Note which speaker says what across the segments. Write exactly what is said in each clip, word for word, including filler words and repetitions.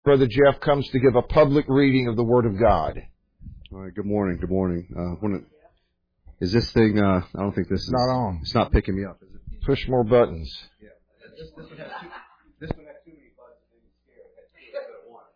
Speaker 1: Brother Jeff comes to give a public reading of the Word of God.
Speaker 2: All right, good morning, good morning. Uh, wanna, is this thing, uh, I don't think this is...
Speaker 1: Not on.
Speaker 2: It's not picking me up, is it?
Speaker 1: Push more buttons.
Speaker 2: Yeah, this, this one has too, this one has too many buttons and it's scared. It has two instead of one.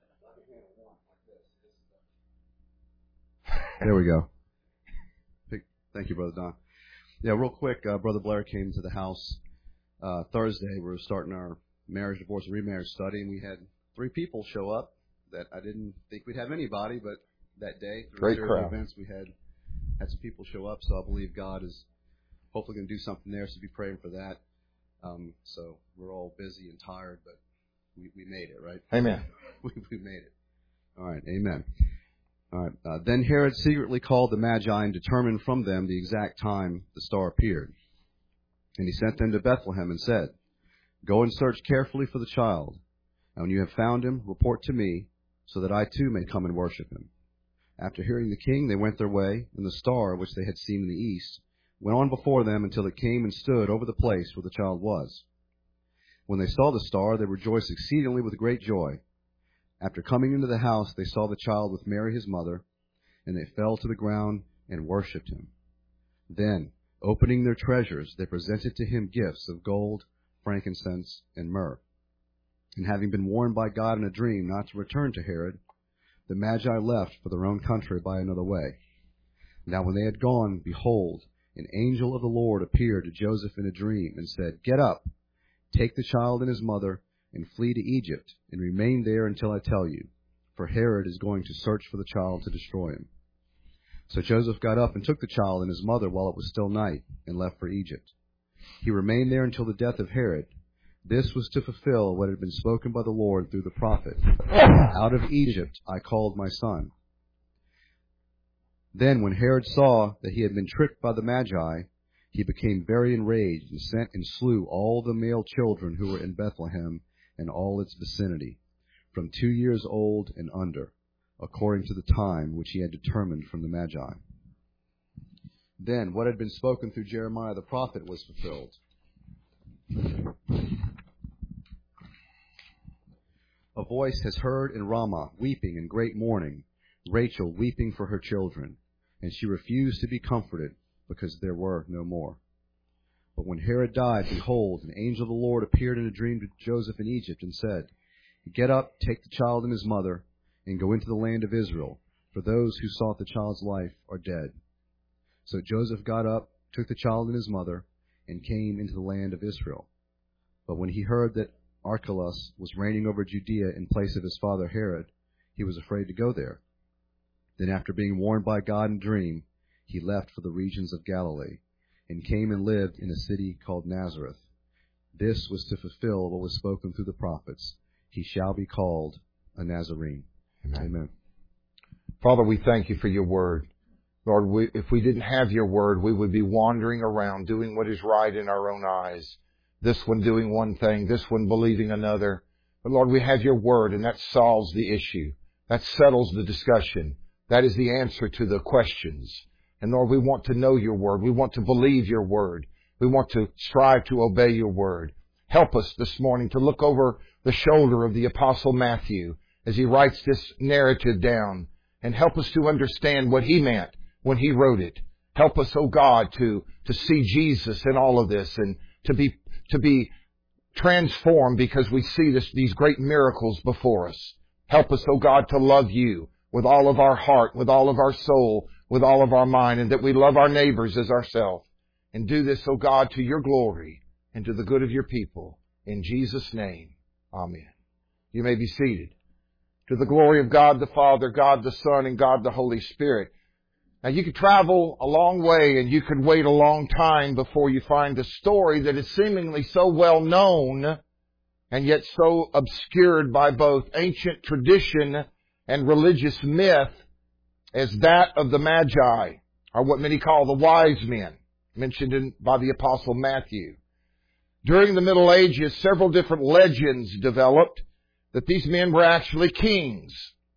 Speaker 2: There we go. Thank you, Brother Don. Yeah, real quick, uh, Brother Blair came to the house uh, Thursday. We were starting our marriage, divorce, and remarriage study, and we had three people show up that I didn't think we'd have anybody, but that day, through
Speaker 1: Great crowd.
Speaker 2: events, we had had some people show up, so I believe God is hopefully going to do something there, so be praying for that. Um, so we're all busy and tired, but we, we made it, right?
Speaker 1: Amen.
Speaker 2: we, we made it. All right, amen. All right. Uh, then Herod secretly called the Magi and determined from them the exact time the star appeared. And he sent them to Bethlehem and said, "Go and search carefully for the child. And when you have found him, report to me, so that I too may come and worship him." After hearing the king, they went their way, and the star, which they had seen in the east, went on before them until it came and stood over the place where the child was. When they saw the star, they rejoiced exceedingly with great joy. After coming into the house, they saw the child with Mary his mother, and they fell to the ground and worshipped him. Then, opening their treasures, they presented to him gifts of gold, frankincense, and myrrh. And having been warned by God in a dream not to return to Herod, the Magi left for their own country by another way. Now when they had gone, behold, an angel of the Lord appeared to Joseph in a dream and said, "Get up, take the child and his mother, and flee to Egypt, and remain there until I tell you, for Herod is going to search for the child to destroy him." So Joseph got up and took the child and his mother while it was still night, and left for Egypt. He remained there until the death of Herod. This was to fulfill what had been spoken by the Lord through the prophet, "Out of Egypt I called my son." Then when Herod saw that he had been tricked by the Magi, he became very enraged and sent and slew all the male children who were in Bethlehem and all its vicinity, from two years old and under, according to the time which he had determined from the Magi. Then what had been spoken through Jeremiah the prophet was fulfilled. A voice has heard in Ramah, weeping in great mourning, Rachel weeping for her children, and she refused to be comforted, because there were no more. But when Herod died, behold, an angel of the Lord appeared in a dream to Joseph in Egypt, and said, "Get up, take the child and his mother, and go into the land of Israel, for those who sought the child's life are dead." So Joseph got up, took the child and his mother, and came into the land of Israel. But when he heard that Archelaus was reigning over Judea in place of his father Herod, he was afraid to go there. Then after being warned by God in a dream, he left for the regions of Galilee, and came and lived in a city called Nazareth. This was to fulfill what was spoken through the prophets. He shall be called a Nazarene. Amen. Amen.
Speaker 1: Father, we thank you for your word. Lord, we, if we didn't have your word, we would be wandering around doing what is right in our own eyes. This one doing one thing, this one believing another. But Lord, we have your word, and that solves the issue. That settles the discussion. That is the answer to the questions. And Lord, we want to know your word. We want to believe your word. We want to strive to obey your word. Help us this morning to look over the shoulder of the Apostle Matthew as he writes this narrative down, and help us to understand what he meant when he wrote it. Help us, oh God, to, to see Jesus in all of this, and to be, to be transformed because we see this, these great miracles before us. Help us, oh God, to love you with all of our heart, with all of our soul, with all of our mind, and that we love our neighbors as ourselves. And do this, oh God, to your glory and to the good of your people. In Jesus' name, amen. You may be seated. To the glory of God the Father, God the Son, and God the Holy Spirit. Now you could travel a long way and you could wait a long time before you find a story that is seemingly so well known and yet so obscured by both ancient tradition and religious myth as that of the Magi, or what many call the wise men, mentioned in, by the Apostle Matthew. During the Middle Ages, several different legends developed that these men were actually kings,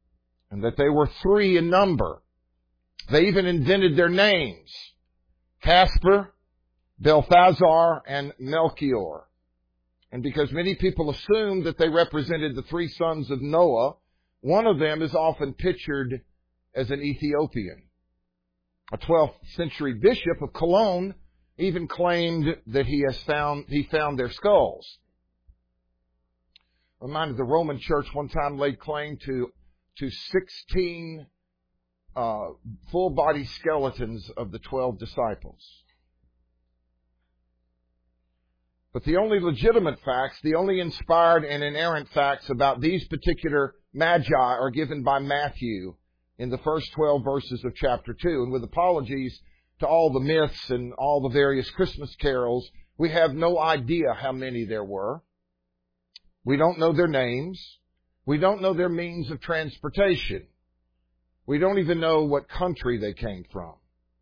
Speaker 1: and that they were three in number. They even invented their names: Caspar, Balthazar, and Melchior. And because many people assume that they represented the three sons of Noah, one of them is often pictured as an Ethiopian. A twelfth century bishop of Cologne even claimed that he has found, he found their skulls. I'm reminded the Roman Church one time laid claim to, to sixteen uh, full-body skeletons of the twelve disciples. But the only legitimate facts, the only inspired and inerrant facts about these particular magi are given by Matthew in the first twelve verses of chapter two. And with apologies to all the myths and all the various Christmas carols, we have no idea how many there were. We don't know their names. We don't know their means of transportation. We don't even know what country they came from.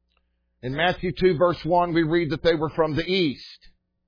Speaker 1: In Matthew two verse one, we read that they were from the east.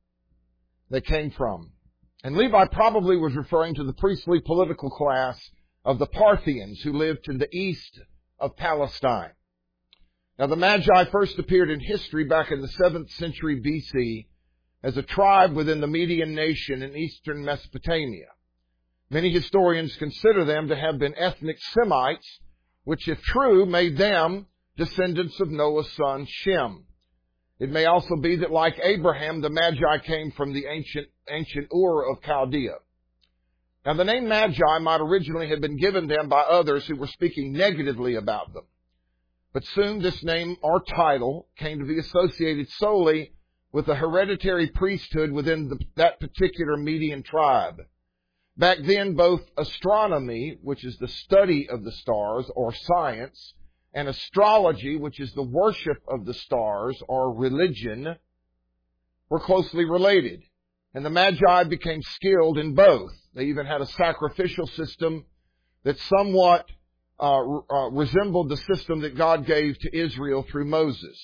Speaker 1: They came from. And Levi probably was referring to the priestly political class of the Parthians who lived to the east of Palestine. Now the Magi first appeared in history back in the seventh century B C as a tribe within the Median nation in eastern Mesopotamia. Many historians consider them to have been ethnic Semites, which if true made them descendants of Noah's son Shem. It may also be that, like Abraham, the Magi came from the ancient, ancient Ur of Chaldea. Now, the name Magi might originally have been given them by others who were speaking negatively about them. But soon this name or title came to be associated solely with the hereditary priesthood within the, that particular Median tribe. Back then, both astronomy, which is the study of the stars or science, and astrology, which is the worship of the stars or religion, were closely related. And the Magi became skilled in both. They even had a sacrificial system that somewhat uh, uh, resembled the system that God gave to Israel through Moses.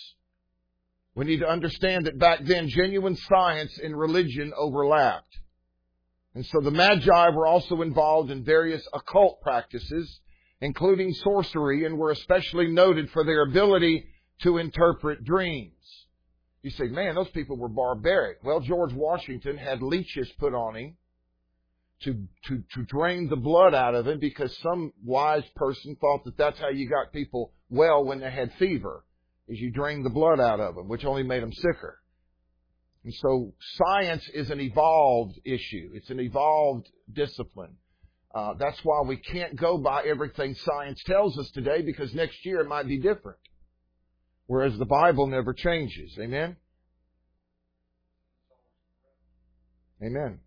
Speaker 1: We need to understand that back then, genuine science and religion overlapped. And so the Magi were also involved in various occult practices, including sorcery, and were especially noted for their ability to interpret dreams. You say, man, those people were barbaric. Well, George Washington had leeches put on him to, to, to drain the blood out of him because some wise person thought that that's how you got people well when they had fever, is you drain the blood out of them, which only made them sicker. And so science is an evolved issue. It's an evolved discipline. Uh, that's why we can't go by everything science tells us today, because next year it might be different. Whereas the Bible never changes. Amen? Amen.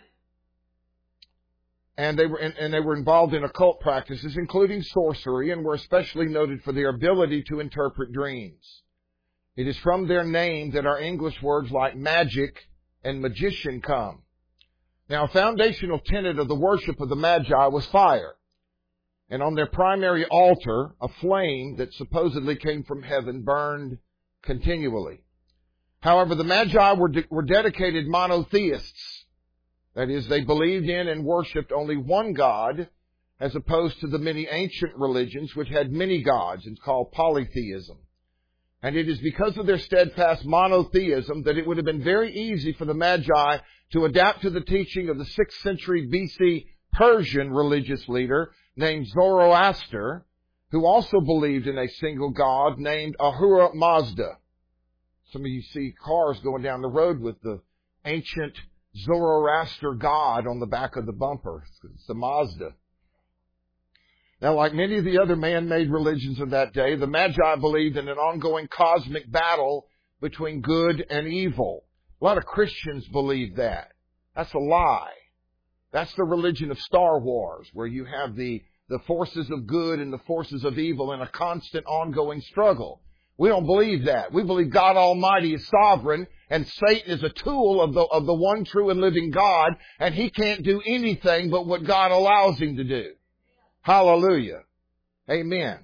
Speaker 1: And they were, and, and they were involved in occult practices, including sorcery, and were especially noted for their ability to interpret dreams. It is from their name that our English words like magic and magician come. Now, a foundational tenet of the worship of the Magi was fire. And on their primary altar, a flame that supposedly came from heaven burned continually. However, the Magi were, de- were dedicated monotheists. That is, they believed in and worshipped only one God, as opposed to the many ancient religions which had many gods and called polytheism. And it is because of their steadfast monotheism that it would have been very easy for the Magi to adapt to the teaching of the sixth century B C Persian religious leader named Zoroaster, who also believed in a single god named Ahura Mazda. Some of you see cars going down the road with the ancient Zoroaster god on the back of the bumper. It's the Mazda. Now, like many of the other man-made religions of that day, the Magi believed in an ongoing cosmic battle between good and evil. A lot of Christians believe that. That's a lie. That's the religion of Star Wars, where you have the, the forces of good and the forces of evil in a constant ongoing struggle. We don't believe that. We believe God Almighty is sovereign and Satan is a tool of the, of the one true and living God, and he can't do anything but what God allows him to do. Hallelujah. Amen.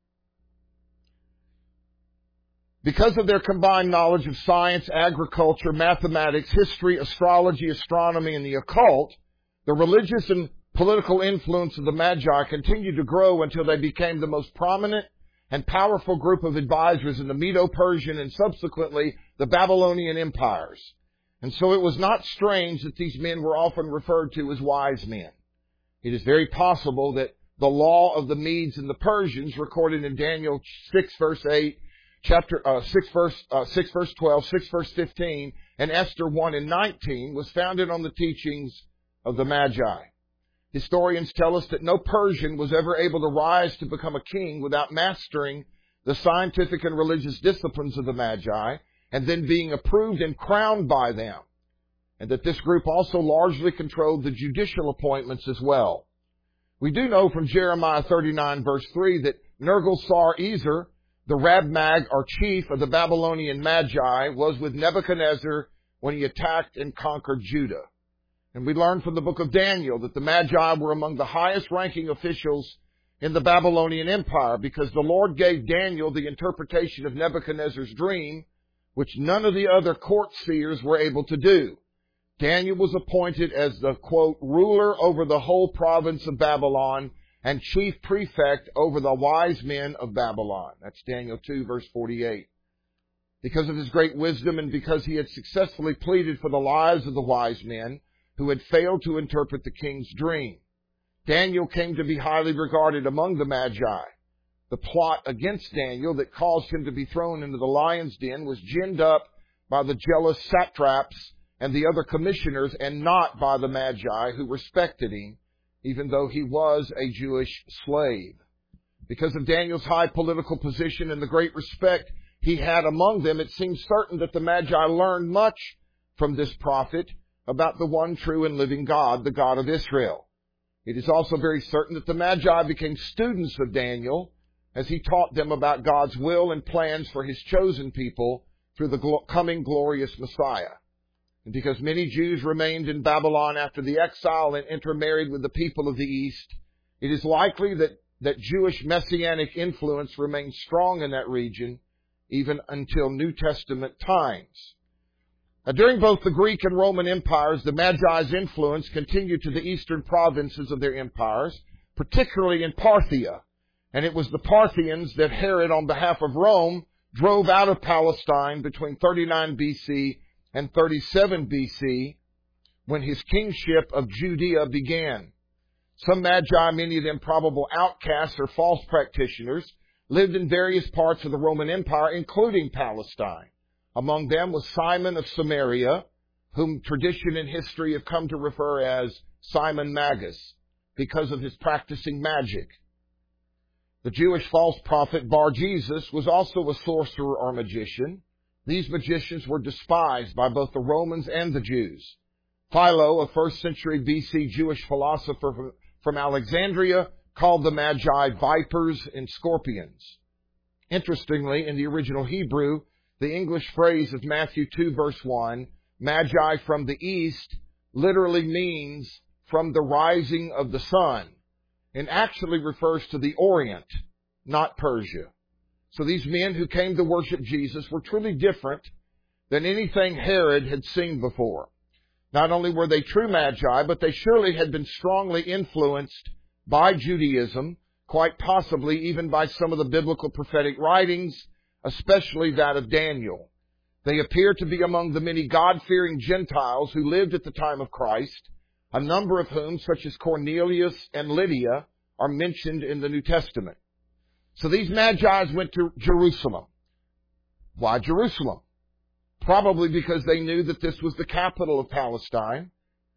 Speaker 1: Because of their combined knowledge of science, agriculture, mathematics, history, astrology, astronomy, and the occult, the religious and political influence of the Magi continued to grow until they became the most prominent and powerful group of advisors in the Medo-Persian and subsequently the Babylonian empires. And so it was not strange that these men were often referred to as wise men. It is very possible that the law of the Medes and the Persians, recorded in Daniel six verse eight, chapter uh, six verse uh, six verse twelve, six verse fifteen, and Esther one and nineteen, was founded on the teachings of the Magi. Historians tell us that no Persian was ever able to rise to become a king without mastering the scientific and religious disciplines of the Magi, and then being approved and crowned by them. And that this group also largely controlled the judicial appointments as well. We do know from Jeremiah thirty-nine verse three that Nergal-Sar-Ezer, the Rabmag or chief of the Babylonian Magi, was with Nebuchadnezzar when he attacked and conquered Judah. And we learn from the book of Daniel that the Magi were among the highest ranking officials in the Babylonian Empire, because the Lord gave Daniel the interpretation of Nebuchadnezzar's dream, which none of the other court seers were able to do. Daniel was appointed as the, quote, ruler over the whole province of Babylon and chief prefect over the wise men of Babylon. That's Daniel two, verse forty-eight. Because of his great wisdom and because he had successfully pleaded for the lives of the wise men who had failed to interpret the king's dream, Daniel came to be highly regarded among the Magi. The plot against Daniel that caused him to be thrown into the lion's den was ginned up by the jealous satraps and the other commissioners, and not by the Magi, who respected him, even though he was a Jewish slave. Because of Daniel's high political position and the great respect he had among them, it seems certain that the Magi learned much from this prophet about the one true and living God, the God of Israel. It is also very certain that the Magi became students of Daniel as he taught them about God's will and plans for his chosen people through the gl- coming glorious Messiah. And because many Jews remained in Babylon after the exile and intermarried with the people of the East, it is likely that, that Jewish messianic influence remained strong in that region even until New Testament times. Now, during both the Greek and Roman empires, the Magi's influence continued to the eastern provinces of their empires, particularly in Parthia. And it was the Parthians that Herod, on behalf of Rome, drove out of Palestine between thirty-nine B C and thirty-seven B C, when his kingship of Judea began. Some Magi, many of them probable outcasts or false practitioners, lived in various parts of the Roman Empire, including Palestine. Among them was Simon of Samaria, whom tradition and history have come to refer as Simon Magus, because of his practicing magic. The Jewish false prophet Bar-Jesus was also a sorcerer or magician. These magicians were despised by both the Romans and the Jews. Philo, a first century B C Jewish philosopher from Alexandria, called the Magi vipers and scorpions. Interestingly, in the original Hebrew, the English phrase of Matthew two verse one, Magi from the east, literally means from the rising of the sun, and actually refers to the Orient, not Persia. So these men who came to worship Jesus were truly different than anything Herod had seen before. Not only were they true Magi, but they surely had been strongly influenced by Judaism, quite possibly even by some of the biblical prophetic writings, especially that of Daniel. They appear to be among the many God-fearing Gentiles who lived at the time of Christ, a number of whom, such as Cornelius and Lydia, are mentioned in the New Testament. So these Magi went to Jerusalem. Why Jerusalem? Probably because they knew that this was the capital of Palestine,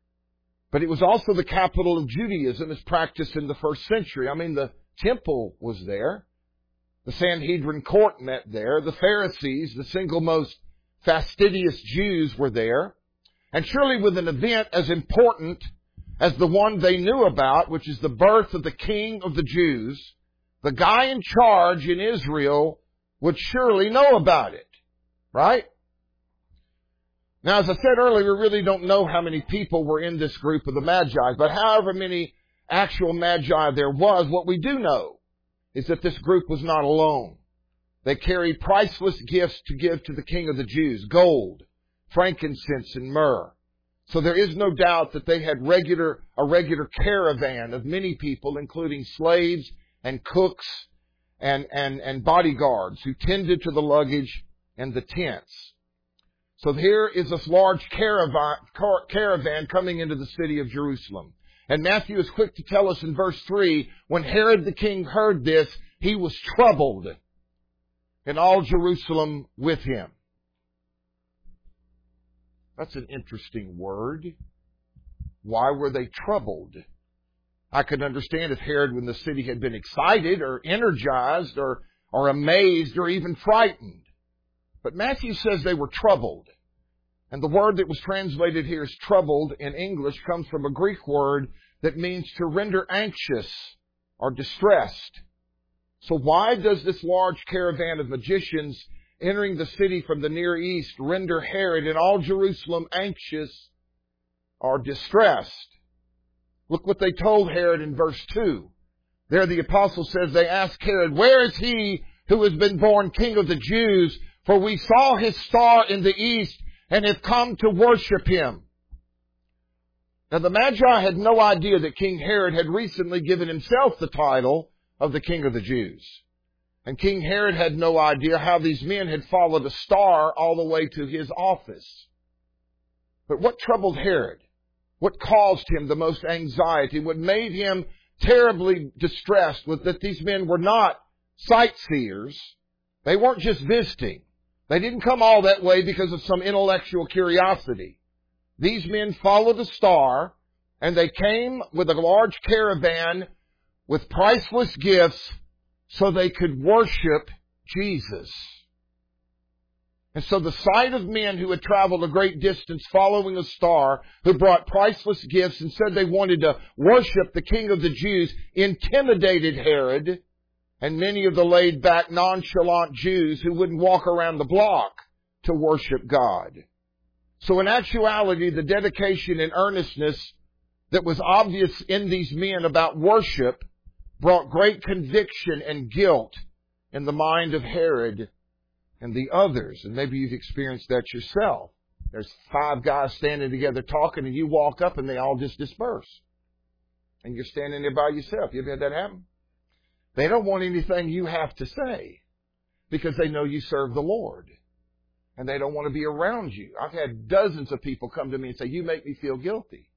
Speaker 1: but it was also the capital of Judaism as practiced in the first century. I mean, the temple was there. The Sanhedrin court met there. The Pharisees, the single most fastidious Jews, were there. And surely with an event as important as the one they knew about, which is the birth of the King of the Jews, the guy in charge in Israel would surely know about it, right? Now, as I said earlier, we really don't know how many people were in this group of the Magi, but however many actual Magi there was, what we do know is that this group was not alone. They carried priceless gifts to give to the King of the Jews, gold, frankincense, and myrrh. So there is no doubt that they had regular a regular caravan of many people, including slaves and cooks and, and, and bodyguards who tended to the luggage and the tents. So here is this large caravan, car, caravan coming into the city of Jerusalem. And Matthew is quick to tell us in verse three, when Herod the king heard this, he was troubled, and all Jerusalem with him. That's an interesting word. Why were they troubled? I could understand if Herod, when the city had been excited or energized or, or amazed or even frightened. But Matthew says they were troubled. And the word that was translated here as troubled in English comes from a Greek word that means to render anxious or distressed. So why does this large caravan of magicians entering the city from the Near East render Herod and all Jerusalem anxious or distressed? Look what they told Herod in verse two. There the apostle says they asked Herod, "Where is he who has been born King of the Jews? For we saw his star in the east and have come to worship him." Now the Magi had no idea that King Herod had recently given himself the title of the King of the Jews. And King Herod had no idea how these men had followed a star all the way to his office. But what troubled Herod? What caused him the most anxiety? What made him terribly distressed was that these men were not sightseers. They weren't just visiting. They didn't come all that way because of some intellectual curiosity. These men followed a star, and they came with a large caravan with priceless gifts so they could worship Jesus. And so the sight of men who had traveled a great distance following a star, who brought priceless gifts and said they wanted to worship the King of the Jews, intimidated Herod and many of the laid-back, nonchalant Jews who wouldn't walk around the block to worship God. So in actuality, the dedication and earnestness that was obvious in these men about worship brought great conviction and guilt in the mind of Herod and the others. And maybe you've experienced that yourself. There's five guys standing together talking, and you walk up and they all just disperse. And you're standing there by yourself. You ever had that happen? They don't want anything you have to say because they know you serve the Lord. And they don't want to be around you. I've had dozens of people come to me and say, "You make me feel guilty."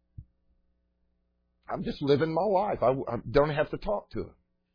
Speaker 1: I'm just living my life. I, I don't have to talk to them.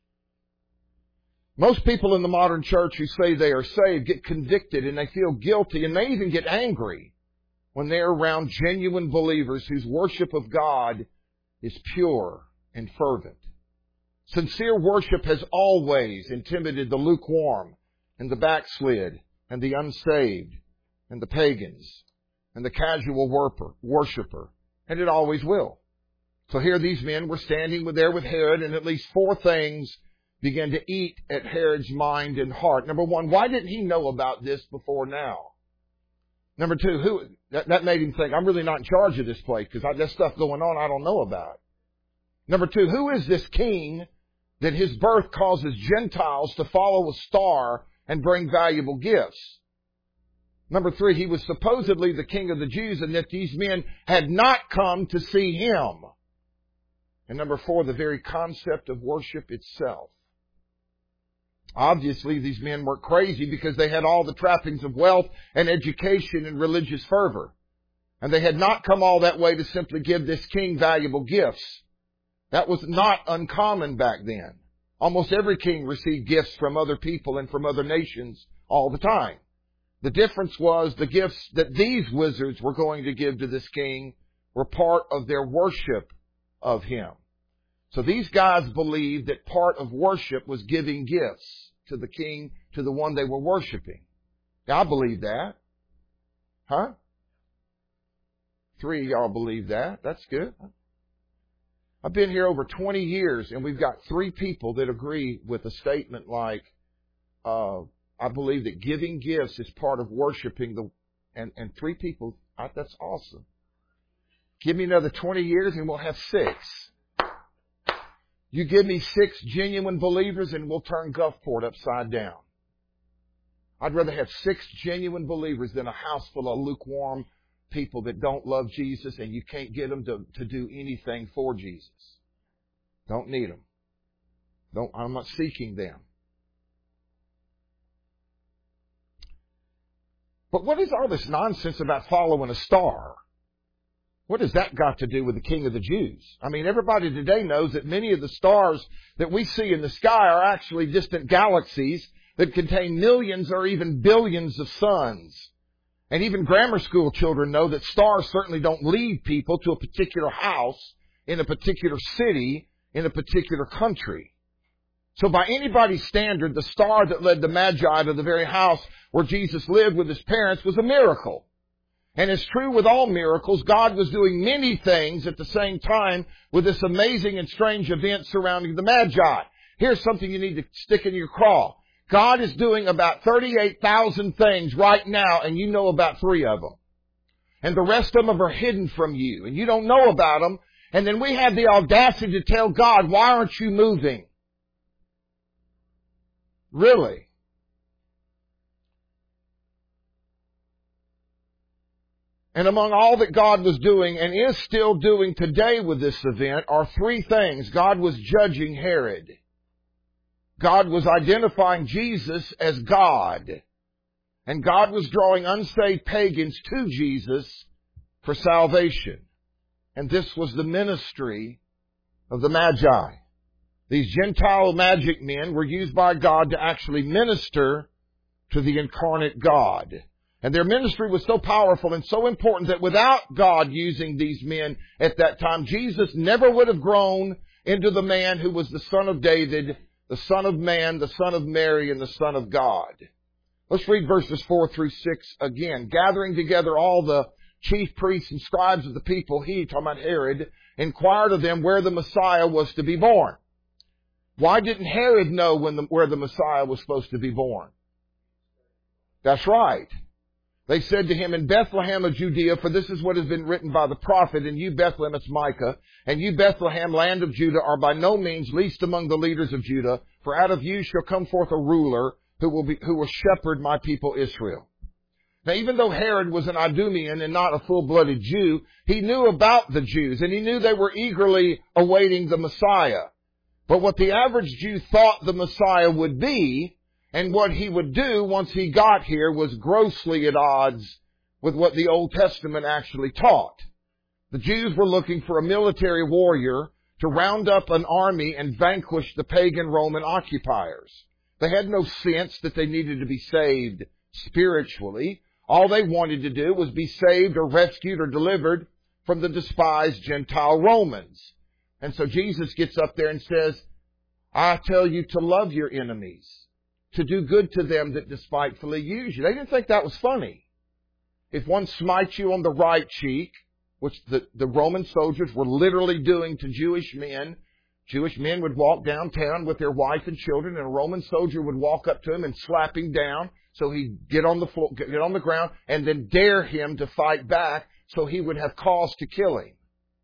Speaker 1: Most people in the modern church who say they are saved get convicted and they feel guilty, and they even get angry when they're around genuine believers whose worship of God is pure and fervent. Sincere worship has always intimidated the lukewarm and the backslid and the unsaved and the pagans and the casual worshiper, and it always will. So here these men were standing there with Herod, and at least four things began to eat at Herod's mind and heart. Number one, why didn't he know about this before now? Number two, who that, that made him think, I'm really not in charge of this place because there's stuff going on I don't know about. Number two, who is this king that his birth causes Gentiles to follow a star and bring valuable gifts? Number three, he was supposedly the King of the Jews, and that these men had not come to see him. And number four, the very concept of worship itself. Obviously, these men weren't crazy because they had all the trappings of wealth and education and religious fervor. And they had not come all that way to simply give this king valuable gifts. That was not uncommon back then. Almost every king received gifts from other people and from other nations all the time. The difference was the gifts that these wizards were going to give to this king were part of their worship of him. So these guys believed that part of worship was giving gifts to the king, to the one they were worshiping. Now, I believe that. Huh? Three of y'all believe that. That's good. I've been here over twenty years, and we've got three people that agree with a statement like, uh, I believe that giving gifts is part of worshiping the, and, and three people, I, that's awesome. Give me another twenty years and we'll have six. You give me six genuine believers and we'll turn Gulfport upside down. I'd rather have six genuine believers than a house full of lukewarm people that don't love Jesus and you can't get them to, to do anything for Jesus. Don't need them. Don't, I'm not seeking them. But what is all this nonsense about following a star? What has that got to do with the King of the Jews? I mean, everybody today knows that many of the stars that we see in the sky are actually distant galaxies that contain millions or even billions of suns. And even grammar school children know that stars certainly don't lead people to a particular house, in a particular city, in a particular country. So by anybody's standard, the star that led the Magi to the very house where Jesus lived with his parents was a miracle. And it's true with all miracles, God was doing many things at the same time with this amazing and strange event surrounding the Magi. Here's something you need to stick in your craw. God is doing about thirty-eight thousand things right now, and you know about three of them. And the rest of them are hidden from you, and you don't know about them. And then we have the audacity to tell God, why aren't you moving? Really? And among all that God was doing and is still doing today with this event are three things. God was judging Herod. God was identifying Jesus as God. And God was drawing unsaved pagans to Jesus for salvation. And this was the ministry of the Magi. These Gentile magic men were used by God to actually minister to the incarnate God. And their ministry was so powerful and so important that without God using these men at that time, Jesus never would have grown into the man who was the son of David, the Son of Man, the Son of Mary, and the Son of God. Let's read verses four through six again. Gathering together all the chief priests and scribes of the people, he, talking about Herod, inquired of them where the Messiah was to be born. Why didn't Herod know when the, where the Messiah was supposed to be born? That's right. They said to him, in Bethlehem of Judea, for this is what has been written by the prophet, and you, Bethlehem, it's Micah, and you, Bethlehem, land of Judah, are by no means least among the leaders of Judah, for out of you shall come forth a ruler who will be, who will shepherd my people Israel. Now, even though Herod was an Idumean and not a full-blooded Jew, he knew about the Jews, and he knew they were eagerly awaiting the Messiah. But what the average Jew thought the Messiah would be, and what he would do once he got here, was grossly at odds with what the Old Testament actually taught. The Jews were looking for a military warrior to round up an army and vanquish the pagan Roman occupiers. They had no sense that they needed to be saved spiritually. All they wanted to do was be saved or rescued or delivered from the despised Gentile Romans. And so Jesus gets up there and says, I tell you to love your enemies, to do good to them that despitefully use you. They didn't think that was funny. If one smites you on the right cheek, which the, the Roman soldiers were literally doing to Jewish men, Jewish men would walk downtown with their wife and children, and a Roman soldier would walk up to him and slap him down, so he'd get on the floor, get on the ground, and then dare him to fight back, so he would have cause to kill him.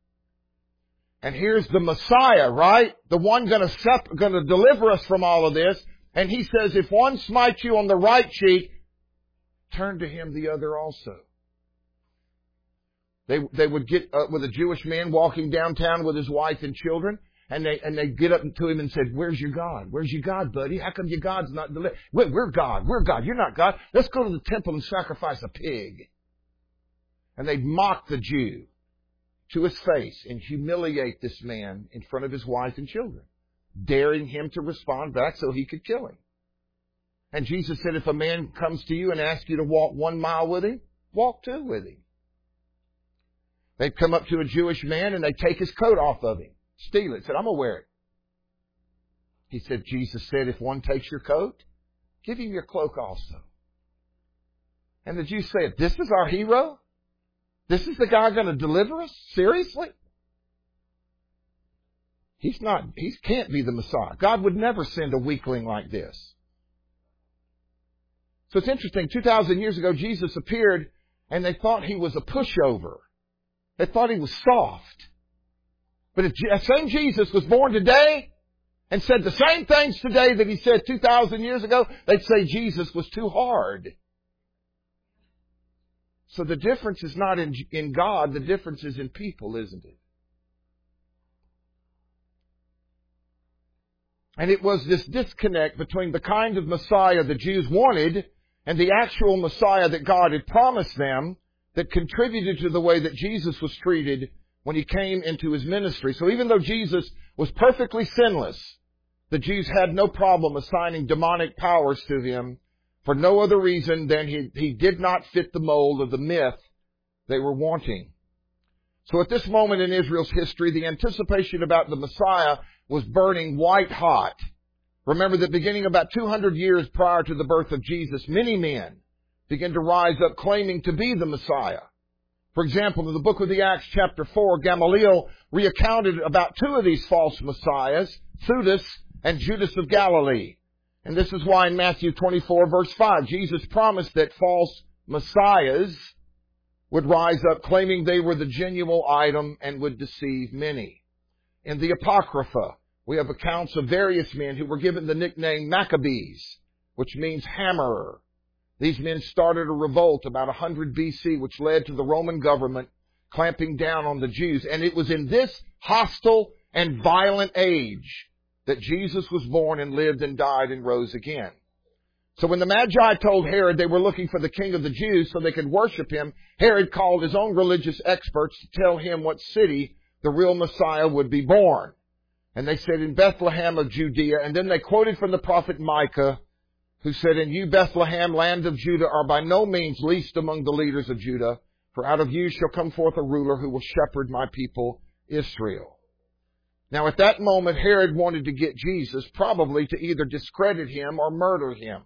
Speaker 1: And here's the Messiah, right? The one going to sep- going to deliver us from all of this. And he says, if one smites you on the right cheek, turn to him the other also. They they would get uh, with a Jewish man walking downtown with his wife and children, and they and they get up to him and said, "Where's your God? Where's your God, buddy? How come your God's not delivered? We're, we're God. We're God. You're not God. Let's go to the temple and sacrifice a pig." And they'd mock the Jew to his face and humiliate this man in front of his wife and children, daring him to respond back so he could kill him. And Jesus said, if a man comes to you and asks you to walk one mile with him, walk two with him. They'd come up to a Jewish man and they'd take his coat off of him, steal it, said, I'm going to wear it. He said, Jesus said, if one takes your coat, give him your cloak also. And the Jews said, this is our hero? This is the guy going to deliver us? Seriously? He's not, he can't be the Messiah. God would never send a weakling like this. So it's interesting, two thousand years ago, Jesus appeared and they thought he was a pushover. They thought he was soft. But if that same Jesus was born today and said the same things today that he said two thousand years ago, they'd say Jesus was too hard. So the difference is not in, in God, the difference is in people, isn't it? And it was this disconnect between the kind of Messiah the Jews wanted and the actual Messiah that God had promised them that contributed to the way that Jesus was treated when he came into his ministry. So even though Jesus was perfectly sinless, the Jews had no problem assigning demonic powers to him for no other reason than he, he did not fit the mold of the myth they were wanting. So at this moment in Israel's history, the anticipation about the Messiah was burning white hot. Remember that beginning about two hundred years prior to the birth of Jesus, many men began to rise up claiming to be the Messiah. For example, in the book of the Acts, chapter four, Gamaliel recounted about two of these false messiahs, Theudas and Judas of Galilee. And this is why in Matthew twenty-four, verse five, Jesus promised that false messiahs would rise up claiming they were the genuine item and would deceive many. In the Apocrypha, we have accounts of various men who were given the nickname Maccabees, which means hammerer. These men started a revolt about one hundred B C, which led to the Roman government clamping down on the Jews. And it was in this hostile and violent age that Jesus was born and lived and died and rose again. So when the Magi told Herod they were looking for the king of the Jews so they could worship him, Herod called his own religious experts to tell him what city the real Messiah would be born. And they said, in Bethlehem of Judea. And then they quoted from the prophet Micah, who said, and you, Bethlehem, land of Judah, are by no means least among the leaders of Judah, for out of you shall come forth a ruler who will shepherd my people Israel. Now at that moment, Herod wanted to get Jesus, probably to either discredit him or murder him.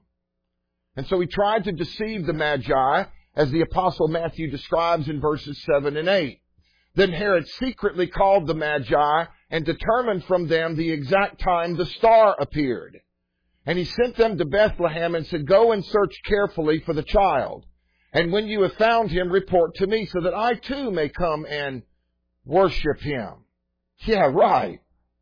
Speaker 1: And so he tried to deceive the Magi, as the Apostle Matthew describes in verses seven and eight. Then Herod secretly called the Magi and determined from them the exact time the star appeared. And he sent them to Bethlehem and said, go and search carefully for the child. And when you have found him, report to me so that I too may come and worship him. Yeah, right.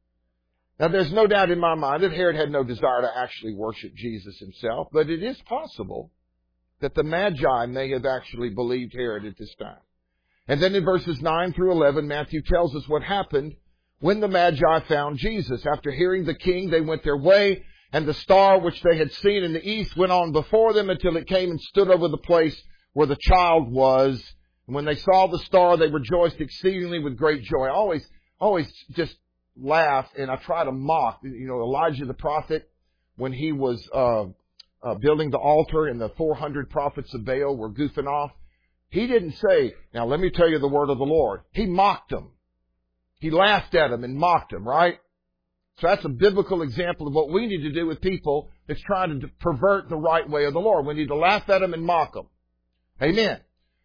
Speaker 1: Now there's no doubt in my mind that Herod had no desire to actually worship Jesus himself, but it is possible that the Magi may have actually believed Herod at this time. And then in verses nine through eleven, Matthew tells us what happened when the Magi found Jesus. After hearing the king, they went their way, and the star which they had seen in the east went on before them until it came and stood over the place where the child was. And when they saw the star, they rejoiced exceedingly with great joy. I always, always just laugh, and I try to mock, you know, Elijah the prophet, when he was uh, uh building the altar and the four hundred prophets of Baal were goofing off. He didn't say, now let me tell you the word of the Lord. He mocked them. He laughed at them and mocked them, right? So that's a biblical example of what we need to do with people that's trying to pervert the right way of the Lord. We need to laugh at them and mock them. Amen.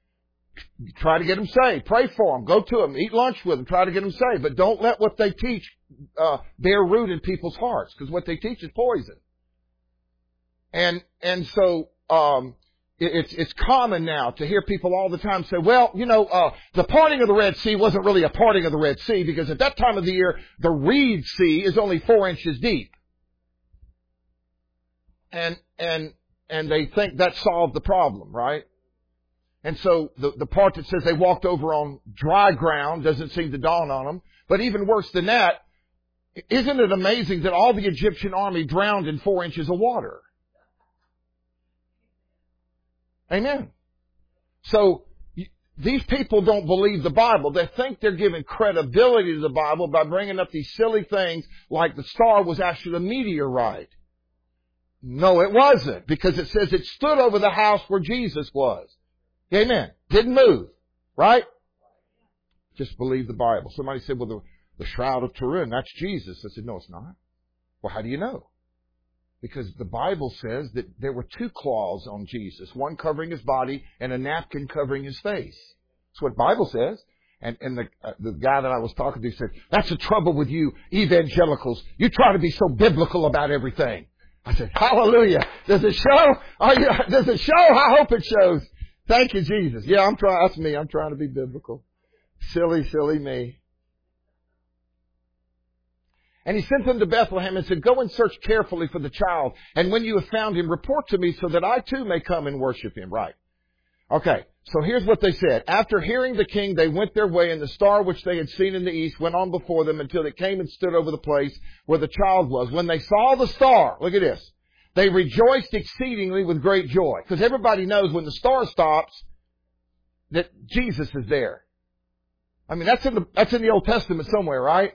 Speaker 1: Try to get them saved. Pray for them. Go to them. Eat lunch with them. Try to get them saved. But don't let what they teach uh, bear root in people's hearts, because what they teach is poison. And and so um, it, it's it's common now to hear people all the time say, well, you know, uh, the parting of the Red Sea wasn't really a parting of the Red Sea, because at that time of the year, the Reed Sea is only four inches deep. And and and they think that solved the problem, right? And so the, the part that says they walked over on dry ground doesn't seem to dawn on them. But even worse than that, isn't it amazing that all the Egyptian army drowned in four inches of water? Amen. So these people don't believe the Bible. They think they're giving credibility to the Bible by bringing up these silly things like the star was actually a meteorite. No, it wasn't, because it says it stood over the house where Jesus was. Amen. Didn't move. Right? Just believe the Bible. Somebody said, well, the, the Shroud of Turin, that's Jesus. I said, no, it's not. Well, how do you know? Because the Bible says that there were two claws on Jesus, one covering his body and a napkin covering his face. That's what the Bible says. And, and the, uh, the guy that I was talking to said, that's the trouble with you evangelicals. You try to be so biblical about everything. I said, hallelujah. Does it show? Are you, does it show? I hope it shows. Thank you, Jesus. Yeah, I'm trying. That's me. I'm trying to be biblical. Silly, silly me. And he sent them to Bethlehem and said, go and search carefully for the child. And when you have found him, report to me so that I too may come and worship him. Right. Okay. So here's what they said. After hearing the king, they went their way, and the star which they had seen in the east went on before them until it came and stood over the place where the child was. When they saw the star, look at this, They rejoiced exceedingly with great joy. Because everybody knows when the star stops that Jesus is there. I mean, that's in the, that's in the Old Testament somewhere, right?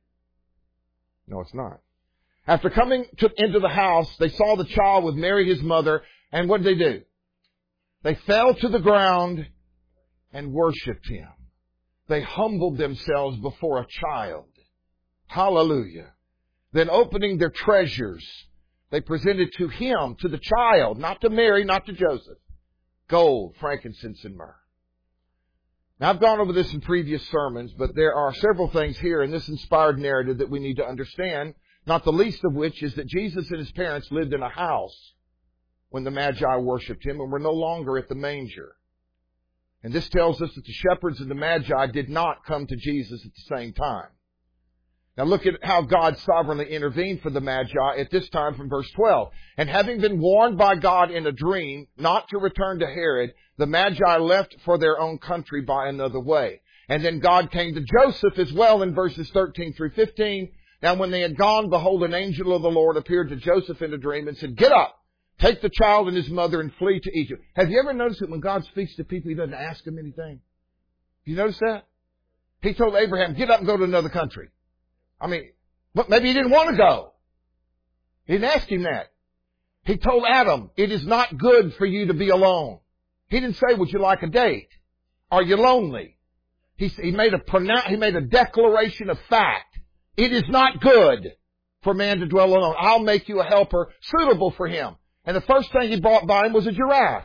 Speaker 1: No, it's not. After coming to, into the house, they saw the child with Mary, his mother, and what did they do? They fell to the ground and worshipped Him. They humbled themselves before a child. Hallelujah. Then opening their treasures, they presented to Him, to the child, not to Mary, not to Joseph, gold, frankincense, and myrrh. Now, I've gone over this in previous sermons, but there are several things here in this inspired narrative that we need to understand, not the least of which is that Jesus and His parents lived in a house when the Magi worshipped Him and were no longer at the manger. And this tells us that the shepherds and the Magi did not come to Jesus at the same time. Now look at how God sovereignly intervened for the Magi at this time from verse twelve. And having been warned by God in a dream not to return to Herod, the Magi left for their own country by another way. And then God came to Joseph as well in verses thirteen through fifteen. Now when they had gone, behold, an angel of the Lord appeared to Joseph in a dream and said, "Get up, take the child and his mother and flee to Egypt." Have you ever noticed that when God speaks to people, He doesn't ask them anything? You notice that? He told Abraham, "Get up and go to another country." I mean, but maybe he didn't want to go. He didn't ask him that. He told Adam, "It is not good for you to be alone." He didn't say, "Would you like a date? Are you lonely?" He, he made a pronoun- he made a declaration of fact. It is not good for man to dwell alone. I'll make you a helper suitable for him. And the first thing He brought by him was a giraffe.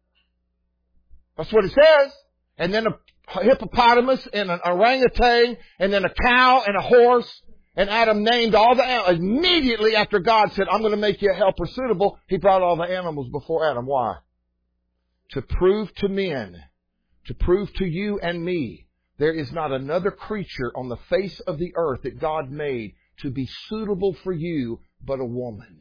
Speaker 1: That's what it says. And then a hippopotamus and an orangutan and then a cow and a horse. And Adam named all the animals. Immediately after God said, "I'm going to make you a helper suitable," He brought all the animals before Adam. Why? To prove to men, to prove to you and me, there is not another creature on the face of the earth that God made to be suitable for you but a woman.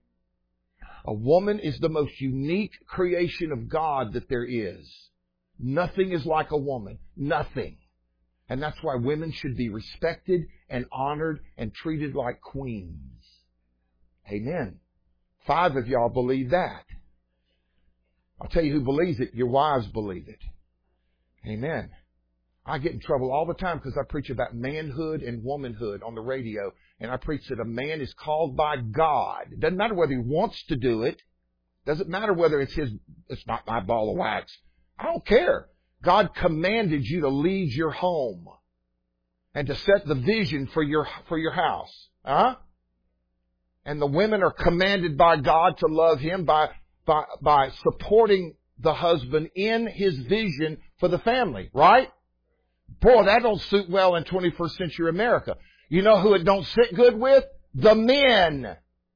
Speaker 1: A woman is the most unique creation of God that there is. Nothing is like a woman. Nothing. And that's why women should be respected and honored and treated like queens. Amen. Five of y'all believe that. I'll tell you who believes it. Your wives believe it. Amen. I get in trouble all the time because I preach about manhood and womanhood on the radio. And I preach that a man is called by God. It doesn't matter whether he wants to do it. It doesn't matter whether it's his, it's not my ball of wax. I don't care. God commanded you to lead your home and to set the vision for your, for your house. Huh? And the women are commanded by God to love Him by, by, by supporting the husband in his vision for the family. Right? Boy, that don't suit well in twenty-first century America. You know who it don't sit good with? The men.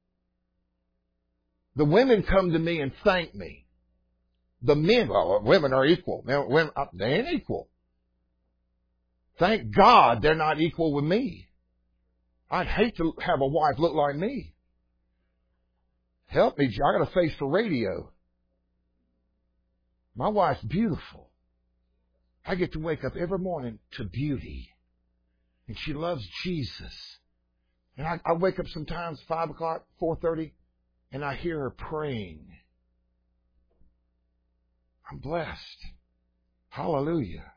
Speaker 1: The women come to me and thank me. The men, well, women are equal. Women, they ain't equal. Thank God they're not equal with me. I'd hate to have a wife look like me. Help me, I got a face for radio. My wife's beautiful. I get to wake up every morning to beauty. And she loves Jesus. And I, I wake up sometimes five o'clock, four thirty, and I hear her praying. I'm blessed. Hallelujah.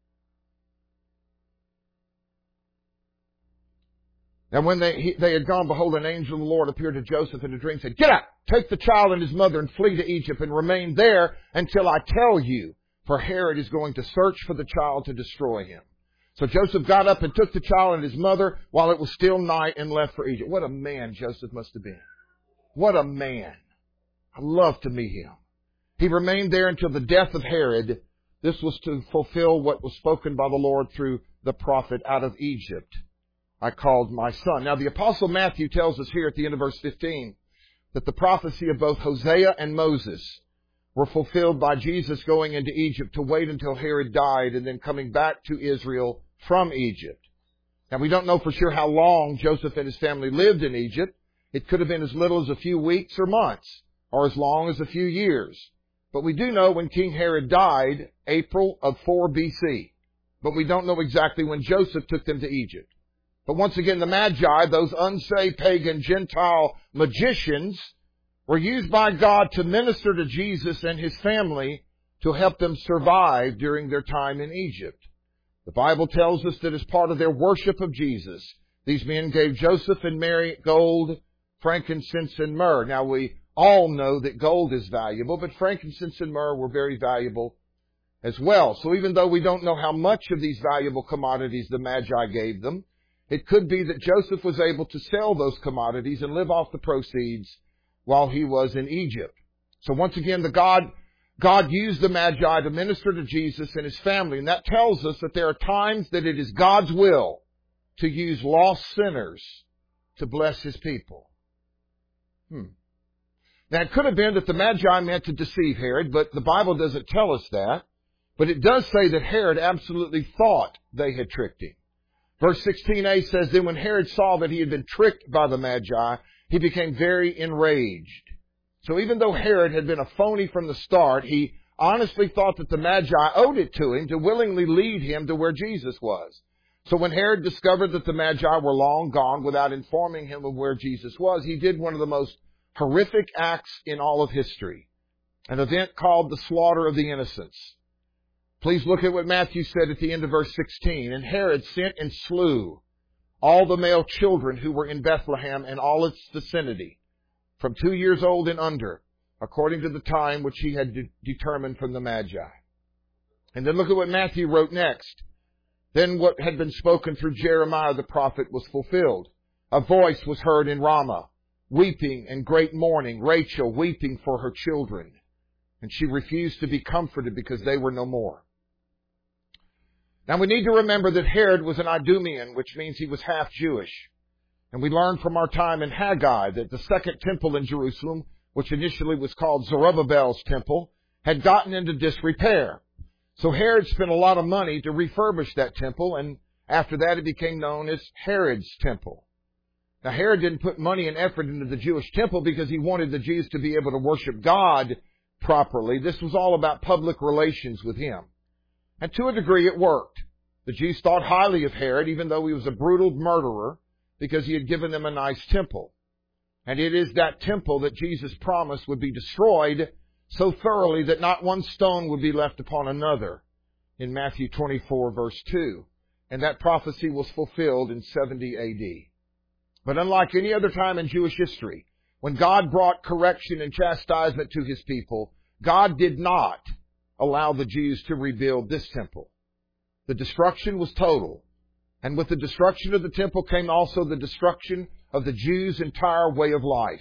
Speaker 1: And when they he, they had gone, behold, an angel of the Lord appeared to Joseph in a dream and said, "Get up, take the child and his mother and flee to Egypt and remain there until I tell you, for Herod is going to search for the child to destroy him." So Joseph got up and took the child and his mother while it was still night and left for Egypt. What a man Joseph must have been. What a man. I love to meet him. He remained there until the death of Herod. This was to fulfill what was spoken by the Lord through the prophet, "Out of Egypt I called my son." Now the Apostle Matthew tells us here at the end of verse fifteen that the prophecy of both Hosea and Moses were fulfilled by Jesus going into Egypt to wait until Herod died and then coming back to Israel from Egypt. Now we don't know for sure how long Joseph and his family lived in Egypt. It could have been as little as a few weeks or months, or as long as a few years. But we do know when King Herod died, April of four B C. But we don't know exactly when Joseph took them to Egypt. But once again, the Magi, those unsaved pagan Gentile magicians, were used by God to minister to Jesus and His family to help them survive during their time in Egypt. The Bible tells us that as part of their worship of Jesus, these men gave Joseph and Mary gold, frankincense, and myrrh. Now, we all know that gold is valuable, but frankincense and myrrh were very valuable as well. So even though we don't know how much of these valuable commodities the Magi gave them, it could be that Joseph was able to sell those commodities and live off the proceeds while he was in Egypt. So once again, the God, God used the Magi to minister to Jesus and His family. And that tells us that there are times that it is God's will to use lost sinners to bless His people. Hmm. Now, it could have been that the Magi meant to deceive Herod, but the Bible doesn't tell us that. But it does say that Herod absolutely thought they had tricked him. Verse sixteen a says, Then when Herod saw that he had been tricked by the Magi, he became very enraged. So even though Herod had been a phony from the start, he honestly thought that the Magi owed it to him to willingly lead him to where Jesus was. So when Herod discovered that the Magi were long gone without informing him of where Jesus was, he did one of the most horrific acts in all of history, an event called the slaughter of the innocents. Please look at what Matthew said at the end of verse sixteen. And Herod sent and slew all the male children who were in Bethlehem and all its vicinity, from two years old and under, according to the time which he had de- determined from the Magi. And then look at what Matthew wrote next. Then what had been spoken through Jeremiah the prophet was fulfilled. A voice was heard in Ramah, weeping and great mourning, Rachel weeping for her children. And she refused to be comforted because they were no more. Now we need to remember that Herod was an Idumean, which means he was half Jewish. And we learned from our time in Haggai that the second temple in Jerusalem, which initially was called Zerubbabel's temple, had gotten into disrepair. So Herod spent a lot of money to refurbish that temple, and after that it became known as Herod's temple. Now Herod didn't put money and effort into the Jewish temple because he wanted the Jews to be able to worship God properly. This was all about public relations with him. And to a degree it worked. The Jews thought highly of Herod, even though he was a brutal murderer, because he had given them a nice temple. And it is that temple that Jesus promised would be destroyed so thoroughly that not one stone would be left upon another in Matthew twenty-four, verse two. And that prophecy was fulfilled in seventy A D. But unlike any other time in Jewish history, when God brought correction and chastisement to His people, God did not allow the Jews to rebuild this temple. The destruction was total. And with the destruction of the temple came also the destruction of the Jews' entire way of life.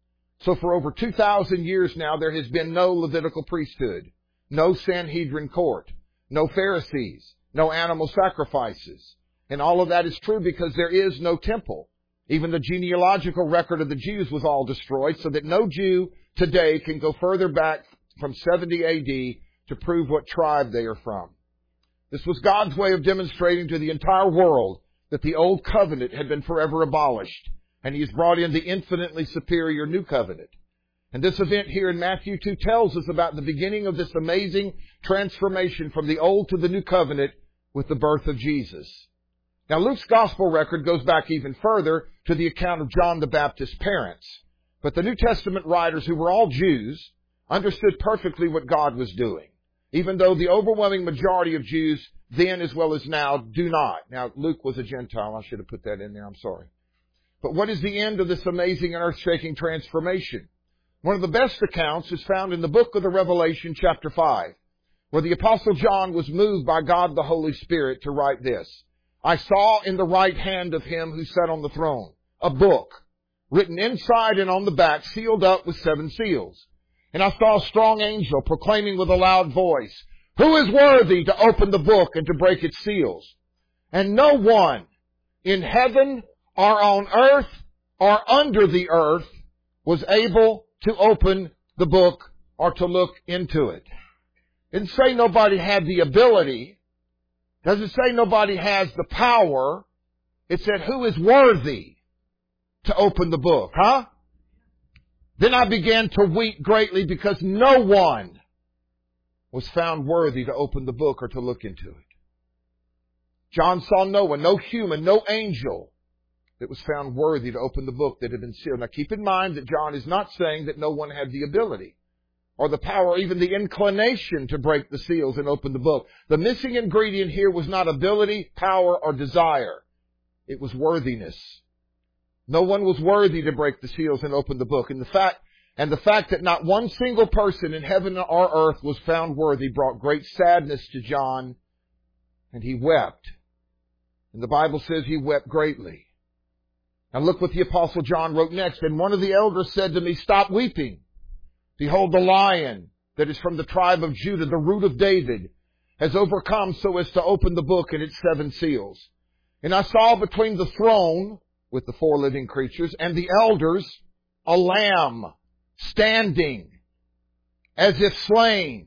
Speaker 1: So for over two thousand years now, there has been no Levitical priesthood, no Sanhedrin court, no Pharisees, no animal sacrifices. And all of that is true because there is no temple. Even the genealogical record of the Jews was all destroyed, so that no Jew today can go further back from seventy A D to prove what tribe they are from. This was God's way of demonstrating to the entire world that the old covenant had been forever abolished, and He has brought in the infinitely superior new covenant. And this event here in Matthew two tells us about the beginning of this amazing transformation from the old to the new covenant with the birth of Jesus. Now, Luke's gospel record goes back even further to the account of John the Baptist's parents. But the New Testament writers, who were all Jews, understood perfectly what God was doing, even though the overwhelming majority of Jews then as well as now do not. Now, Luke was a Gentile. I should have put that in there. I'm sorry. But what is the end of this amazing and earth-shaking transformation? One of the best accounts is found in the book of the Revelation, chapter five, where the Apostle John was moved by God the Holy Spirit to write this. I saw in the right hand of Him who sat on the throne a book written inside and on the back, sealed up with seven seals. And I saw a strong angel proclaiming with a loud voice, Who is worthy to open the book and to break its seals? And no one in heaven or on earth or under the earth was able to open the book or to look into it. It didn't say nobody had the ability. It doesn't say nobody has the power. It said, who is worthy to open the book, huh? Then I began to weep greatly because no one was found worthy to open the book or to look into it. John saw no one, no human, no angel that was found worthy to open the book that had been sealed. Now keep in mind that John is not saying that no one had the ability or the power or even the inclination to break the seals and open the book. The missing ingredient here was not ability, power, or desire. It was worthiness. No one was worthy to break the seals and open the book. And the fact, and the fact that not one single person in heaven or earth was found worthy brought great sadness to John, and he wept. And the Bible says he wept greatly. Now look what the Apostle John wrote next. And one of the elders said to me, "Stop weeping. Behold, the Lion that is from the tribe of Judah, the root of David, has overcome so as to open the book and its seven seals. And I saw between the throne with the four living creatures and the elders a lamb standing as if slain."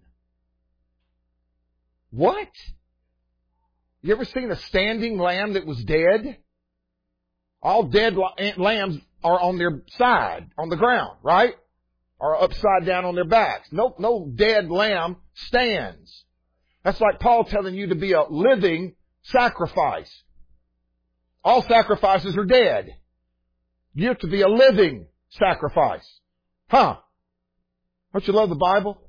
Speaker 1: What? You ever seen a standing lamb that was dead? All dead lambs are on their side, on the ground, right? Or upside down on their backs. No, no dead lamb stands. That's like Paul telling you to be a living sacrifice. All sacrifices are dead. You have to be a living sacrifice. Huh? Don't you love the Bible?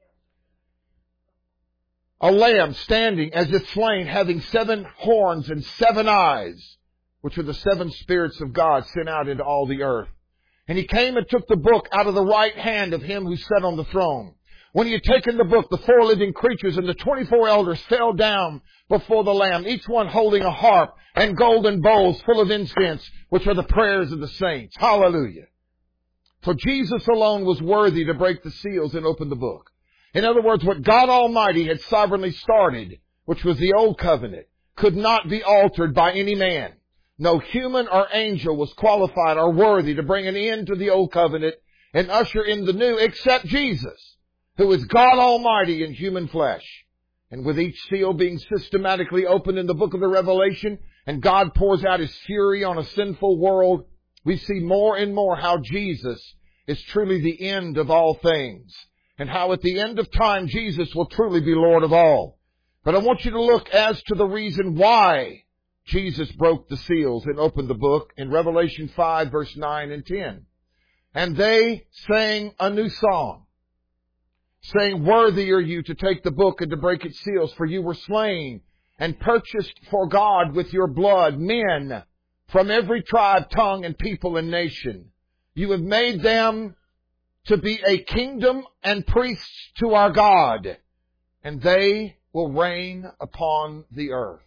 Speaker 1: A lamb standing as if slain, having seven horns and seven eyes, which are the seven spirits of God sent out into all the earth. And he came and took the book out of the right hand of him who sat on the throne. When he had taken the book, the four living creatures and the twenty-four elders fell down before the Lamb, each one holding a harp and golden bowls full of incense, which are the prayers of the saints. Hallelujah. For Jesus alone was worthy to break the seals and open the book. In other words, what God Almighty had sovereignly started, which was the old covenant, could not be altered by any man. No human or angel was qualified or worthy to bring an end to the old covenant and usher in the new except Jesus, who is God Almighty in human flesh. And with each seal being systematically opened in the book of the Revelation, and God pours out His fury on a sinful world, we see more and more how Jesus is truly the end of all things, and how at the end of time Jesus will truly be Lord of all. But I want you to look as to the reason why Jesus broke the seals and opened the book in Revelation five, verse nine and ten. And they sang a new song, saying, "Worthy are you to take the book and to break its seals, for you were slain and purchased for God with your blood men from every tribe, tongue, and people and nation. You have made them to be a kingdom and priests to our God, and they will reign upon the earth."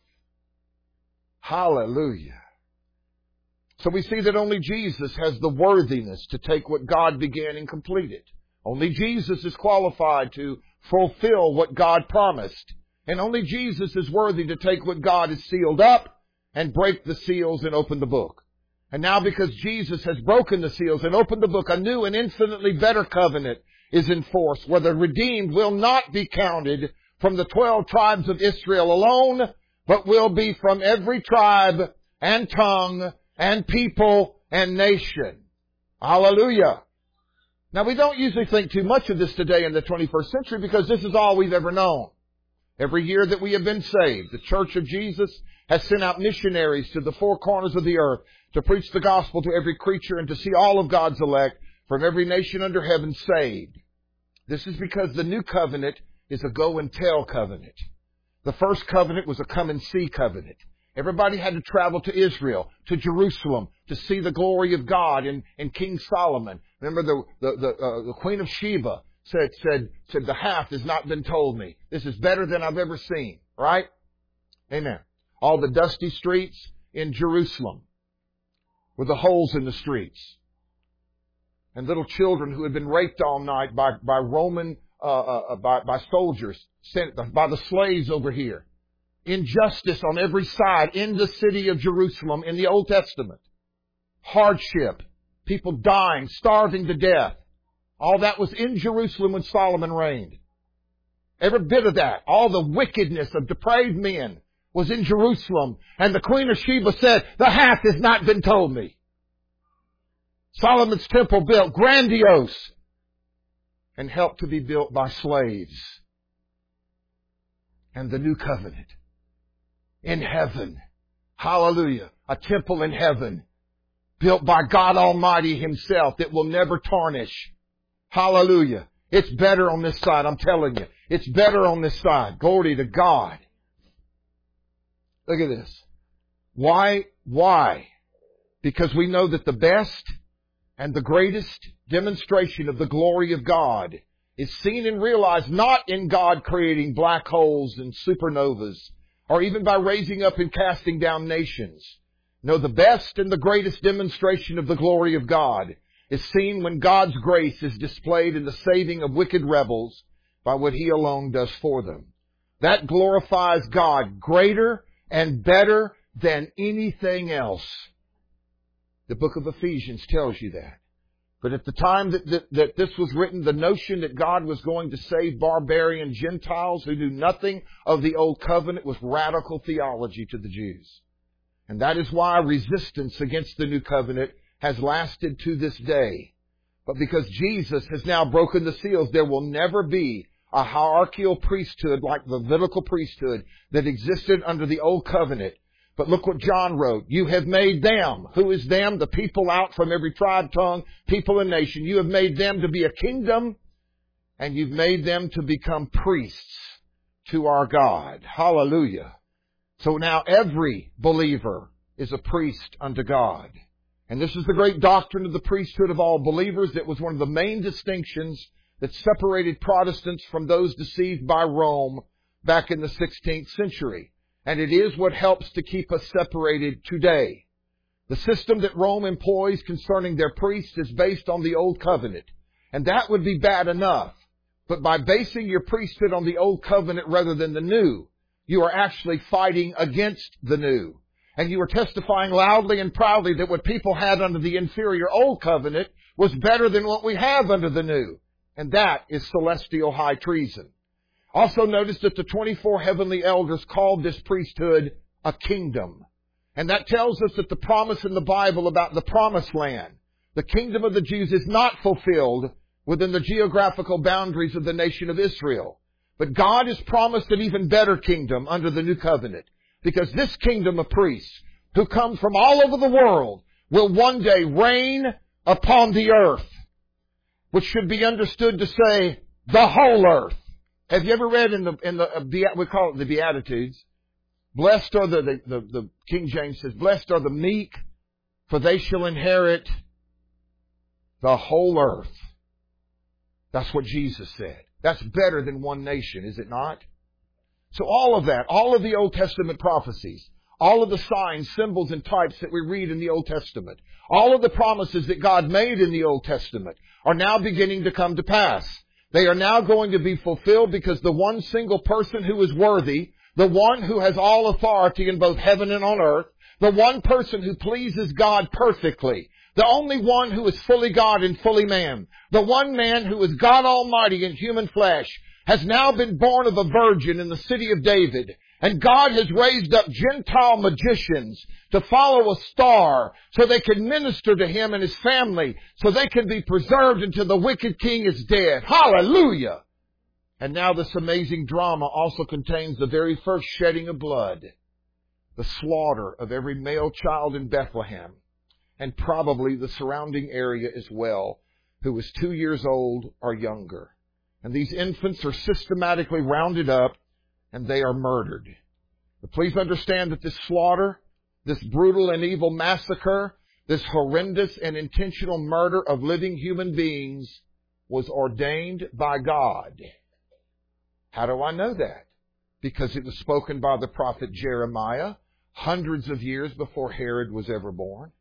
Speaker 1: Hallelujah. So we see that only Jesus has the worthiness to take what God began and complete it. Only Jesus is qualified to fulfill what God promised. And only Jesus is worthy to take what God has sealed up and break the seals and open the book. And now because Jesus has broken the seals and opened the book, a new and infinitely better covenant is in force, where the redeemed will not be counted from the twelve tribes of Israel alone, but will be from every tribe and tongue and people and nation. Hallelujah. Now we don't usually think too much of this today in the twenty-first century because this is all we've ever known. Every year that we have been saved, the Church of Jesus has sent out missionaries to the four corners of the earth to preach the gospel to every creature and to see all of God's elect from every nation under heaven saved. This is because the new covenant is a go and tell covenant. The first covenant was a come and see covenant. Everybody had to travel to Israel, to Jerusalem, to see the glory of God in, in King Solomon. Remember the, the, the, uh, the Queen of Sheba said, said, said, "The half has not been told me. This is better than I've ever seen." Right? Amen. All the dusty streets in Jerusalem with the holes in the streets. And little children who had been raped all night by, by Roman, uh, uh, by, by soldiers, sent by the slaves over here. Injustice on every side in the city of Jerusalem in the Old Testament. Hardship. People dying, starving to death. All that was in Jerusalem when Solomon reigned. Every bit of that, all the wickedness of depraved men was in Jerusalem. And the Queen of Sheba said, "The half has not been told me." Solomon's temple built, grandiose, and helped to be built by slaves. And the new covenant in heaven. Hallelujah. A temple in heaven built by God Almighty Himself that will never tarnish. Hallelujah. It's better on this side, I'm telling you. It's better on this side. Glory to God. Look at this. Why? Why? Because we know that the best and the greatest demonstration of the glory of God is seen and realized not in God creating black holes and supernovas, or even by raising up and casting down nations. No, the best and the greatest demonstration of the glory of God is seen when God's grace is displayed in the saving of wicked rebels by what He alone does for them. That glorifies God greater and better than anything else. The book of Ephesians tells you that. But at the time that, that, that this was written, the notion that God was going to save barbarian Gentiles who knew nothing of the Old Covenant was radical theology to the Jews. And that is why resistance against the New Covenant has lasted to this day. But because Jesus has now broken the seals, there will never be a hierarchical priesthood like the Levitical priesthood that existed under the Old Covenant. But look what John wrote. You have made them. Who is them? The people out from every tribe, tongue, people and nation. You have made them to be a kingdom, and you've made them to become priests to our God. Hallelujah. So now every believer is a priest unto God. And this is the great doctrine of the priesthood of all believers. That was one of the main distinctions that separated Protestants from those deceived by Rome back in the sixteenth century. And it is what helps to keep us separated today. The system that Rome employs concerning their priests is based on the Old Covenant. And that would be bad enough. But by basing your priesthood on the Old Covenant rather than the New, you are actually fighting against the New. And you are testifying loudly and proudly that what people had under the inferior Old Covenant was better than what we have under the New. And that is celestial high treason. Also notice that the twenty-four heavenly elders called this priesthood a kingdom. And that tells us that the promise in the Bible about the promised land, the kingdom of the Jews, is not fulfilled within the geographical boundaries of the nation of Israel. But God has promised an even better kingdom under the new covenant. Because this kingdom of priests, who come from all over the world, will one day reign upon the earth. Which should be understood to say, the whole earth. Have you ever read in the, in the, uh, we call it the Beatitudes, blessed are the, the, the, the, King James says, blessed are the meek, for they shall inherit the whole earth. That's what Jesus said. That's better than one nation, is it not? So all of that, all of the Old Testament prophecies, all of the signs, symbols, and types that we read in the Old Testament, all of the promises that God made in the Old Testament are now beginning to come to pass. They are now going to be fulfilled because the one single person who is worthy, the one who has all authority in both heaven and on earth, the one person who pleases God perfectly, the only one who is fully God and fully man, the one man who is God Almighty in human flesh, has now been born of a virgin in the city of David. And God has raised up Gentile magicians to follow a star so they can minister to him and his family, so they can be preserved until the wicked king is dead. Hallelujah! And now this amazing drama also contains the very first shedding of blood, the slaughter of every male child in Bethlehem, and probably the surrounding area as well, who was two years old or younger. And these infants are systematically rounded up, and they are murdered. But please understand that this slaughter, this brutal and evil massacre, this horrendous and intentional murder of living human beings was ordained by God. How do I know that? Because it was spoken by the prophet Jeremiah hundreds of years before Herod was ever born.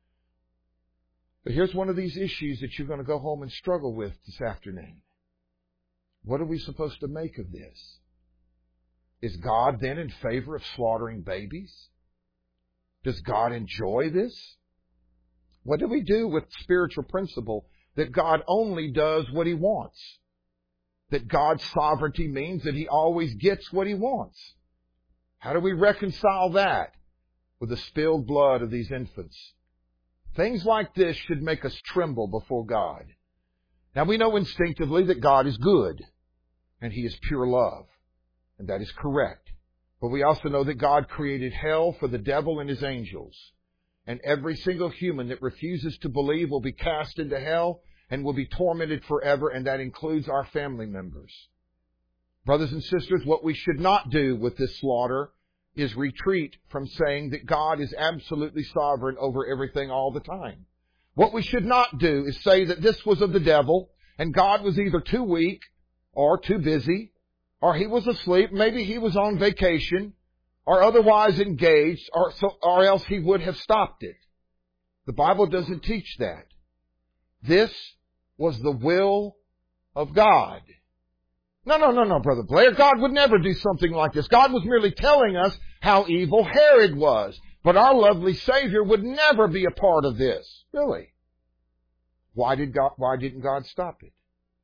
Speaker 1: But here's one of these issues that you're going to go home and struggle with this afternoon. What are we supposed to make of this? Is God then in favor of slaughtering babies? Does God enjoy this? What do we do with the spiritual principle that God only does what He wants? That God's sovereignty means that He always gets what He wants. How do we reconcile that with the spilled blood of these infants? Things like this should make us tremble before God. Now we know instinctively that God is good and He is pure love. And that is correct. But we also know that God created hell for the devil and his angels. And every single human that refuses to believe will be cast into hell and will be tormented forever, and that includes our family members. Brothers and sisters, what we should not do with this slaughter is retreat from saying that God is absolutely sovereign over everything all the time. What we should not do is say that this was of the devil, and God was either too weak or too busy, or He was asleep, maybe He was on vacation, or otherwise engaged, or, so, or else He would have stopped it. The Bible doesn't teach that. This was the will of God. No, no, no, no, Brother Blair. God would never do something like this. God was merely telling us how evil Herod was. But our lovely Savior would never be a part of this. Really. Why did God, why didn't God stop it?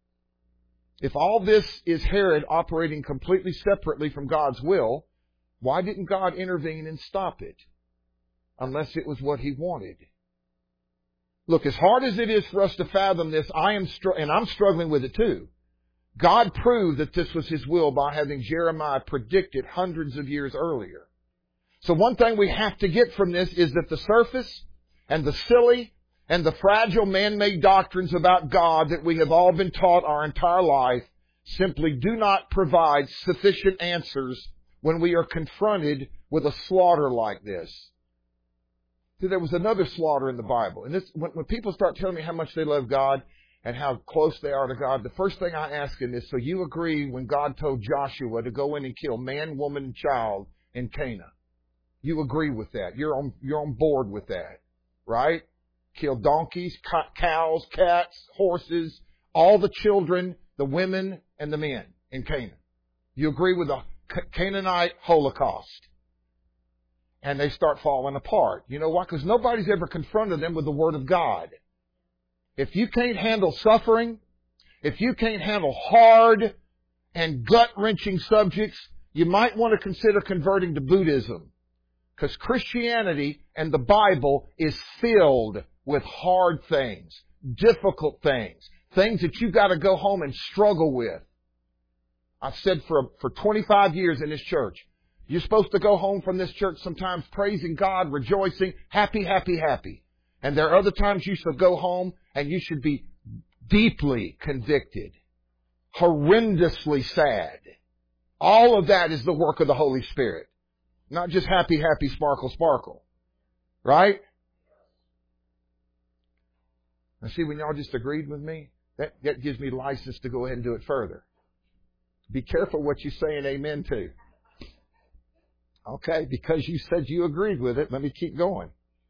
Speaker 1: If all this is Herod operating completely separately from God's will, why didn't God intervene and stop it? Unless it was what He wanted. Look, as hard as it is for us to fathom this, I am str- and I'm struggling with it too. God proved that this was His will by having Jeremiah predict it hundreds of years earlier. So one thing we have to get from this is that the surface and the silly and the fragile man-made doctrines about God that we have all been taught our entire life simply do not provide sufficient answers when we are confronted with a slaughter like this. See, there was another slaughter in the Bible. And this, when, when people start telling me how much they love God and how close they are to God, the first thing I ask them is, so you agree when God told Joshua to go in and kill man, woman, and child in Canaan? You agree with that. You're on, you're on board with that, right? Kill donkeys, cows, cats, horses, all the children, the women, and the men in Canaan. You agree with the Canaanite Holocaust. And they start falling apart. You know why? Because nobody's ever confronted them with the Word of God. If you can't handle suffering, if you can't handle hard and gut-wrenching subjects, you might want to consider converting to Buddhism. Because Christianity and the Bible is filled with hard things, difficult things, things that you've got to go home and struggle with. I've said for, for twenty-five years in this church, you're supposed to go home from this church sometimes praising God, rejoicing, happy, happy, happy. And there are other times you should go home and you should be deeply convicted, horrendously sad. All of that is the work of the Holy Spirit. Not just happy, happy, sparkle, sparkle. Right? Now see, when y'all just agreed with me, that, that gives me license to go ahead and do it further. Be careful what you say an amen to. Okay, because you said you agreed with it, let me keep going.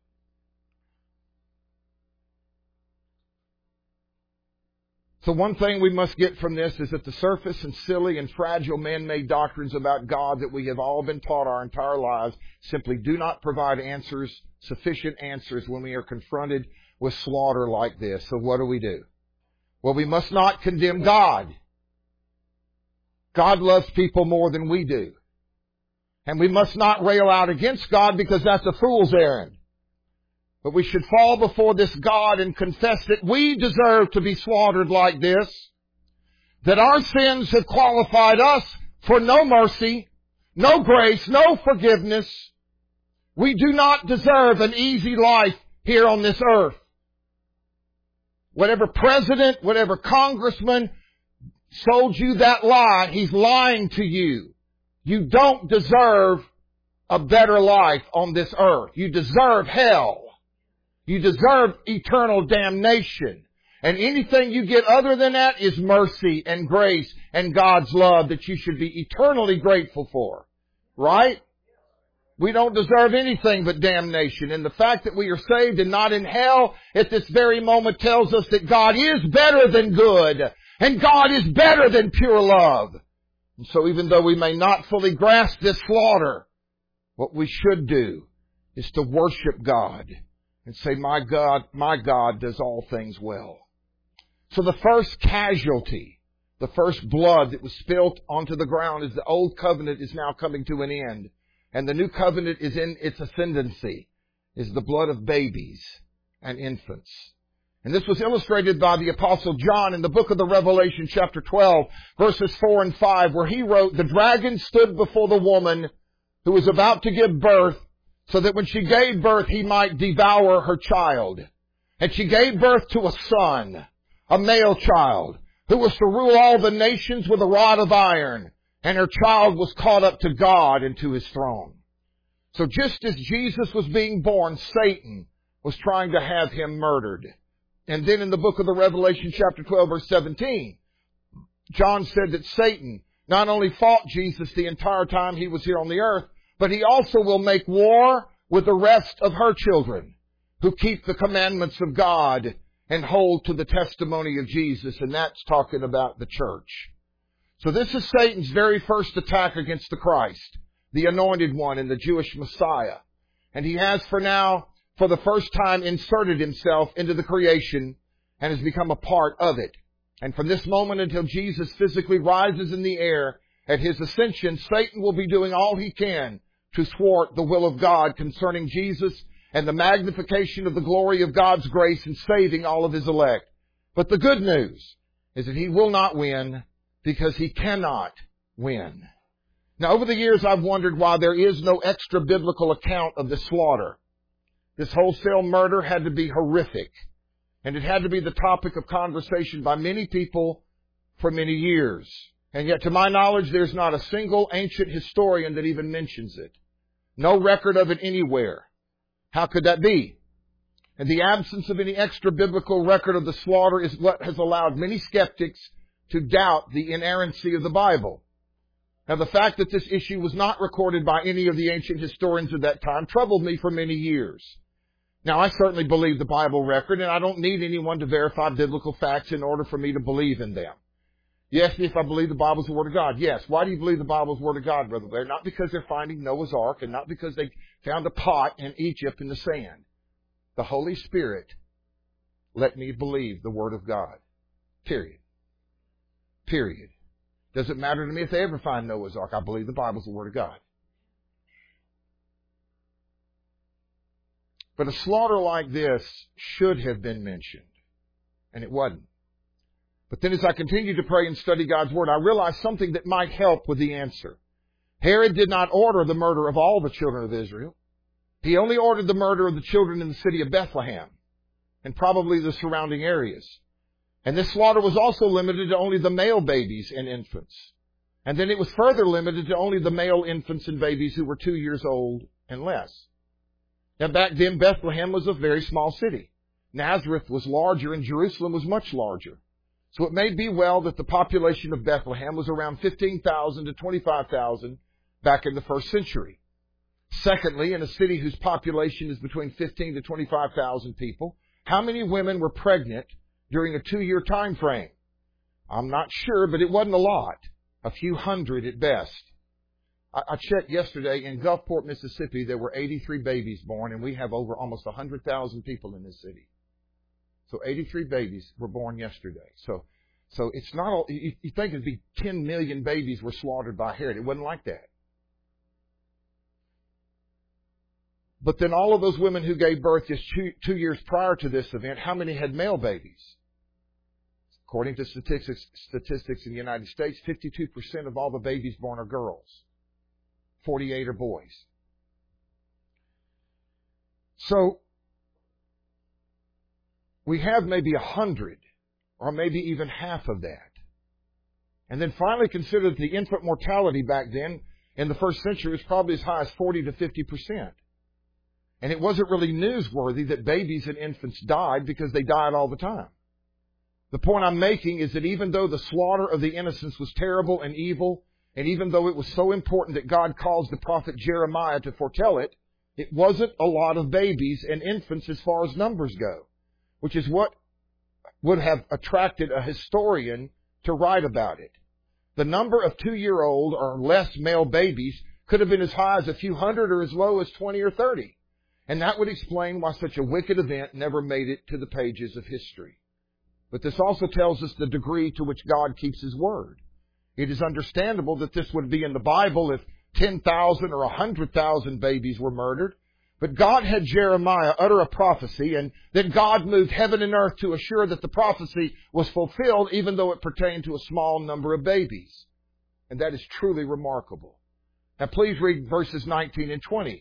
Speaker 1: So one thing we must get from this is that the surface and silly and fragile man-made doctrines about God that we have all been taught our entire lives simply do not provide answers, sufficient answers when we are confronted with slaughter like this. So what do we do? Well, we must not condemn God. God loves people more than we do. And we must not rail out against God because that's a fool's errand. But we should fall before this God and confess that we deserve to be slaughtered like this, that our sins have qualified us for no mercy, no grace, no forgiveness. We do not deserve an easy life here on this earth. Whatever president, whatever congressman sold you that lie, he's lying to you. You don't deserve a better life on this earth. You deserve hell. You deserve eternal damnation. And anything you get other than that is mercy and grace and God's love that you should be eternally grateful for. Right? We don't deserve anything but damnation. And the fact that we are saved and not in hell at this very moment tells us that God is better than good. And God is better than pure love. And so even though we may not fully grasp this slaughter, what we should do is to worship God and say, my God, my God does all things well. So the first casualty, the first blood that was spilt onto the ground is the old covenant is now coming to an end. And the new covenant is in its ascendancy, is the blood of babies and infants. And this was illustrated by the Apostle John in the book of the Revelation, chapter twelve, verses four and five, where he wrote, the dragon stood before the woman who was about to give birth, so that when she gave birth, he might devour her child. And she gave birth to a son, a male child, who was to rule all the nations with a rod of iron. And her child was caught up to God and to His throne. So just as Jesus was being born, Satan was trying to have Him murdered. And then in the book of the Revelation, chapter twelve, verse seventeen, John said that Satan not only fought Jesus the entire time He was here on the earth, but he also will make war with the rest of her children who keep the commandments of God and hold to the testimony of Jesus. And that's talking about the church. So this is Satan's very first attack against the Christ, the anointed one and the Jewish Messiah. And he has for now, for the first time, inserted himself into the creation and has become a part of it. And from this moment until Jesus physically rises in the air at His ascension, Satan will be doing all he can to thwart the will of God concerning Jesus and the magnification of the glory of God's grace in saving all of His elect. But the good news is that he will not win, because he cannot win. Now, over the years, I've wondered why there is no extra biblical account of the slaughter. This wholesale murder had to be horrific, and it had to be the topic of conversation by many people for many years. And yet, to my knowledge, there's not a single ancient historian that even mentions it. No record of it anywhere. How could that be? And the absence of any extra biblical record of the slaughter is what has allowed many skeptics to doubt the inerrancy of the Bible. Now, the fact that this issue was not recorded by any of the ancient historians of that time troubled me for many years. Now, I certainly believe the Bible record, and I don't need anyone to verify biblical facts in order for me to believe in them. You ask me if I believe the Bible is the Word of God. Yes. Why do you believe the Bible is the Word of God, Brother Blair? Not because they're finding Noah's Ark, and not because they found a pot in Egypt in the sand. The Holy Spirit let me believe the Word of God. Period. Period. Doesn't matter to me if they ever find Noah's Ark. I believe the Bible is the Word of God. But a slaughter like this should have been mentioned, and it wasn't. But then as I continued to pray and study God's Word, I realized something that might help with the answer. Herod did not order the murder of all the children of Israel. He only ordered the murder of the children in the city of Bethlehem and probably the surrounding areas. And this slaughter was also limited to only the male babies and infants. And then it was further limited to only the male infants and babies who were two years old and less. Now, back then, Bethlehem was a very small city. Nazareth was larger and Jerusalem was much larger. So it may be well that the population of Bethlehem was around fifteen thousand to twenty-five thousand back in the first century. Secondly, in a city whose population is between fifteen to twenty-five thousand people, how many women were pregnant during a two-year time frame? I'm not sure, but it wasn't a lot. A few hundred at best. I, I checked yesterday in Gulfport, Mississippi, there were eighty-three babies born, and we have over almost one hundred thousand people in this city. So eighty-three babies were born yesterday. So, so it's not all, you, you think it'd be ten million babies were slaughtered by Herod. It wasn't like that. But then all of those women who gave birth just two, two years prior to this event, how many had male babies? According to statistics, statistics in the United States, fifty-two percent of all the babies born are girls. forty-eight are boys. So, we have maybe a hundred, or maybe even half of that. And then finally consider that the infant mortality back then, in the first century, was probably as high as forty to fifty percent. And it wasn't really newsworthy that babies and infants died because they died all the time. The point I'm making is that even though the slaughter of the innocents was terrible and evil, and even though it was so important that God caused the prophet Jeremiah to foretell it, it wasn't a lot of babies and infants as far as numbers go, which is what would have attracted a historian to write about it. The number of two-year-old or less male babies could have been as high as a few hundred or as low as twenty or thirty. And that would explain why such a wicked event never made it to the pages of history. But this also tells us the degree to which God keeps His word. It is understandable that this would be in the Bible if ten thousand or one hundred thousand babies were murdered. But God had Jeremiah utter a prophecy, and then God moved heaven and earth to assure that the prophecy was fulfilled, even though it pertained to a small number of babies. And that is truly remarkable. Now please read verses nineteen and twenty.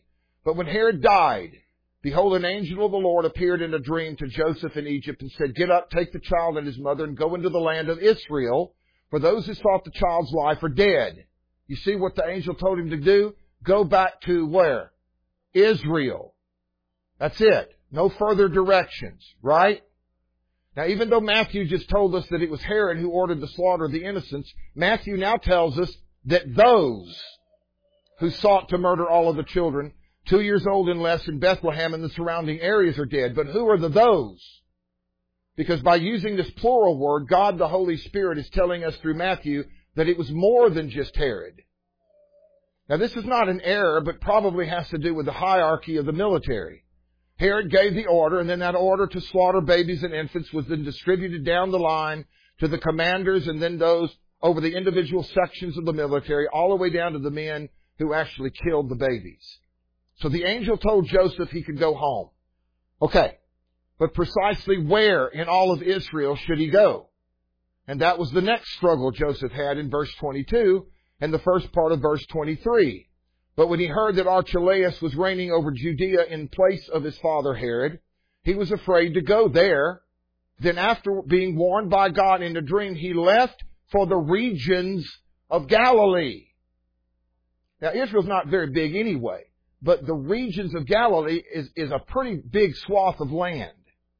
Speaker 1: But when Herod died, behold, an angel of the Lord appeared in a dream to Joseph in Egypt and said, get up, take the child and his mother and go into the land of Israel, for those who sought the child's life are dead. You see what the angel told him to do? Go back to where? Israel. That's it. No further directions, right? Now, even though Matthew just told us that it was Herod who ordered the slaughter of the innocents, Matthew now tells us that those who sought to murder all of the children, two years old and less in Bethlehem and the surrounding areas, are dead. But who are the those? Because by using this plural word, God the Holy Spirit is telling us through Matthew that it was more than just Herod. Now, this is not an error, but probably has to do with the hierarchy of the military. Herod gave the order, and then that order to slaughter babies and infants was then distributed down the line to the commanders and then those over the individual sections of the military, all the way down to the men who actually killed the babies. So the angel told Joseph he could go home. Okay, but precisely where in all of Israel should he go? And that was the next struggle Joseph had in verse twenty-two and the first part of verse twenty-three. But when he heard that Archelaus was reigning over Judea in place of his father Herod, he was afraid to go there. Then after being warned by God in a dream, he left for the regions of Galilee. Now, Israel's not very big anyway, but the regions of Galilee is, is a pretty big swath of land.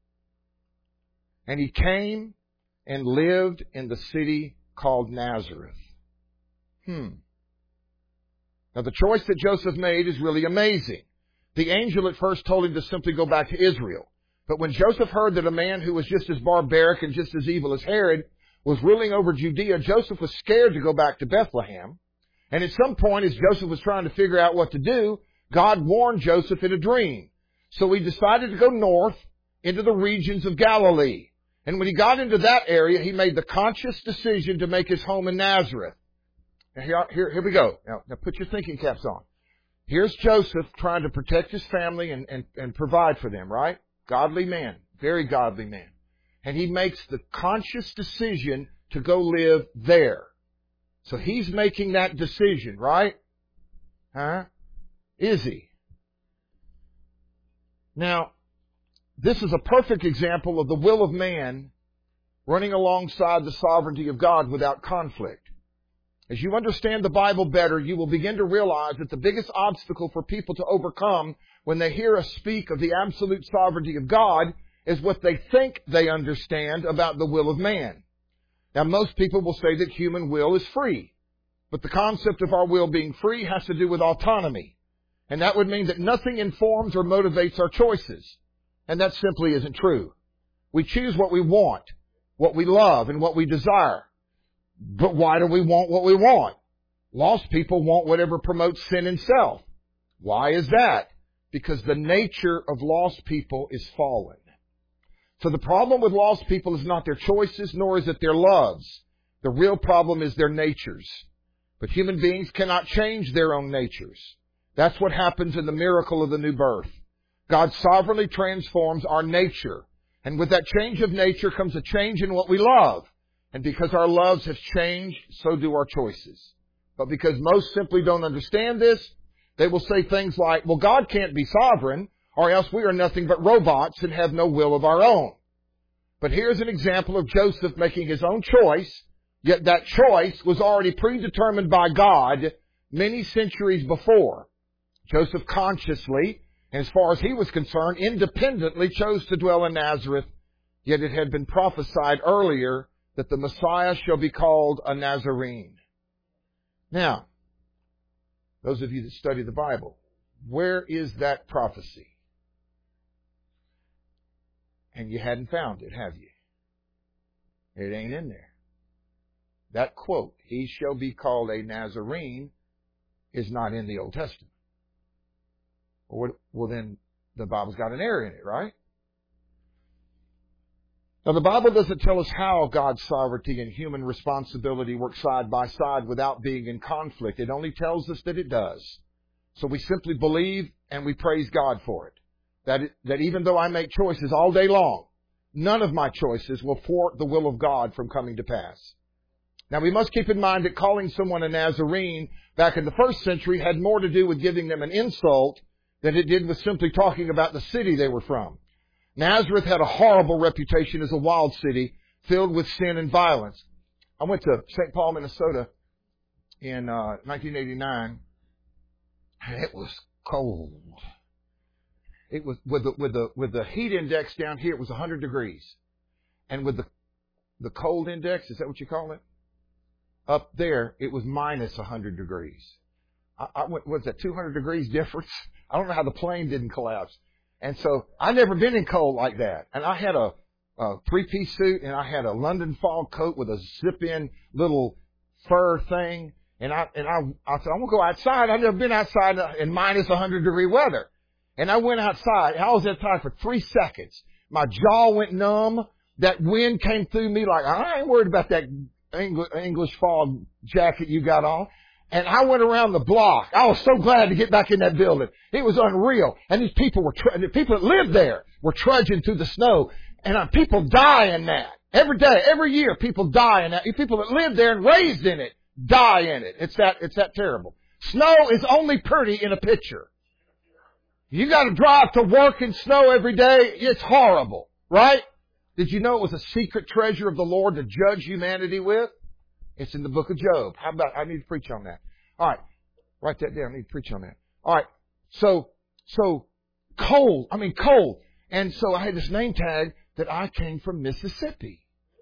Speaker 1: And he came and lived in the city called Nazareth. Hmm. Now, the choice that Joseph made is really amazing. The angel at first told him to simply go back to Israel. But when Joseph heard that a man who was just as barbaric and just as evil as Herod was ruling over Judea, Joseph was scared to go back to Bethlehem. And at some point, as Joseph was trying to figure out what to do, God warned Joseph in a dream. So he decided to go north into the regions of Galilee. And when he got into that area, he made the conscious decision to make his home in Nazareth. Now, here, here, here we go. Now, now, put your thinking caps on. Here's Joseph trying to protect his family and, and, and provide for them, right? Godly man. Very godly man. And he makes the conscious decision to go live there. So he's making that decision, right? Huh? Is he? Now, this is a perfect example of the will of man running alongside the sovereignty of God without conflict. As you understand the Bible better, you will begin to realize that the biggest obstacle for people to overcome when they hear us speak of the absolute sovereignty of God is what they think they understand about the will of man. Now, most people will say that human will is free. But the concept of our will being free has to do with autonomy. And that would mean that nothing informs or motivates our choices. And that simply isn't true. We choose what we want, what we love, and what we desire. But why do we want what we want? Lost people want whatever promotes sin and self. Why is that? Because the nature of lost people is fallen. So the problem with lost people is not their choices, nor is it their loves. The real problem is their natures. But human beings cannot change their own natures. That's what happens in the miracle of the new birth. God sovereignly transforms our nature. And with that change of nature comes a change in what we love. And because our loves have changed, so do our choices. But because most simply don't understand this, they will say things like, well, God can't be sovereign, or else we are nothing but robots and have no will of our own. But here's an example of Joseph making his own choice, yet that choice was already predetermined by God many centuries before. Joseph consciously, as far as he was concerned, independently chose to dwell in Nazareth, yet it had been prophesied earlier that the Messiah shall be called a Nazarene. Now, those of you that study the Bible, where is that prophecy? And you hadn't found it, have you? It ain't in there. That quote, he shall be called a Nazarene, is not in the Old Testament. Well, then the Bible's got an error in it, right? Now, the Bible doesn't tell us how God's sovereignty and human responsibility work side by side without being in conflict. It only tells us that it does. So we simply believe and we praise God for it. That, it, that even though I make choices all day long, none of my choices will thwart the will of God from coming to pass. Now, we must keep in mind that calling someone a Nazarene back in the first century had more to do with giving them an insult than it did with simply talking about the city they were from. Nazareth had a horrible reputation as a wild city filled with sin and violence. I went to Saint Paul, Minnesota in uh, nineteen eighty-nine, and it was cold. It was with the with the with the heat index down here, it was one hundred degrees, and with the the cold index, is that what you call it? Up there, it was minus one hundred degrees. I, I went, was that two hundred degrees difference? I don't know how the plane didn't collapse. And so I've never been in cold like that. And I had a, a three-piece suit, and I had a London fog coat with a zip-in little fur thing. And I and I, I said, I'm going to go outside. I've never been outside in minus one hundred degree weather. And I went outside. I was outside for three seconds. My jaw went numb. That wind came through me like, I ain't worried about that English fog jacket you got on. And I went around the block. I was so glad to get back in that building. It was unreal. And these people were, tr- the people that lived there were trudging through the snow. And uh, people die in that. Every day, every year, people die in that. People that lived there and raised in it die in it. It's that, it's that terrible. Snow is only pretty in a picture. You got to drive to work in snow every day. It's horrible, right? Did you know it was a secret treasure of the Lord to judge humanity with? It's in the book of Job. How about, I need to preach on that. All right. Write that down. I need to preach on that. All right. So, so cold. I mean, cold. And so I had this name tag that I came from Mississippi.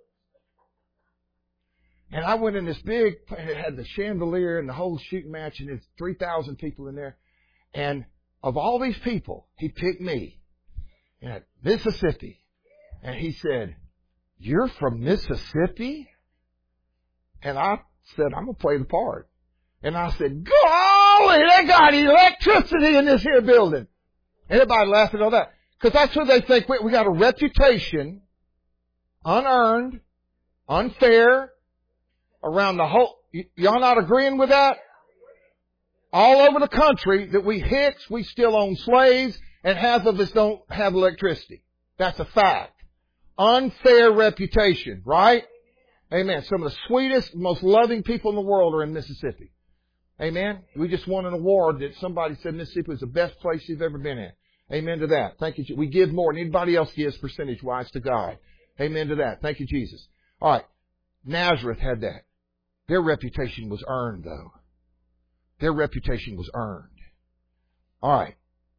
Speaker 1: And I went in this big, it had the chandelier and the whole shooting match, and there's three thousand people in there. And of all these people, he picked me at Mississippi. And he said, "You're from Mississippi?" And I said, "I'm going to play the part." And I said, "Golly, they got electricity in this here building." Everybody laughed at all that. Because that's what they think. We, we got a reputation, unearned, unfair, around the whole... Y- y'all not agreeing with that? All over the country that we Hicks, we still own slaves, and half of us don't have electricity. That's a fact. Unfair reputation, right? Amen. Some of the sweetest, most loving people in the world are in Mississippi. Amen. We just won an award that somebody said Mississippi was the best place you've ever been in. Amen to that. Thank you. We give more than anybody else gives percentage-wise to God. Amen to that. Thank you, Jesus. All right. Nazareth had that. Their reputation was earned, though. Their reputation was earned. All right.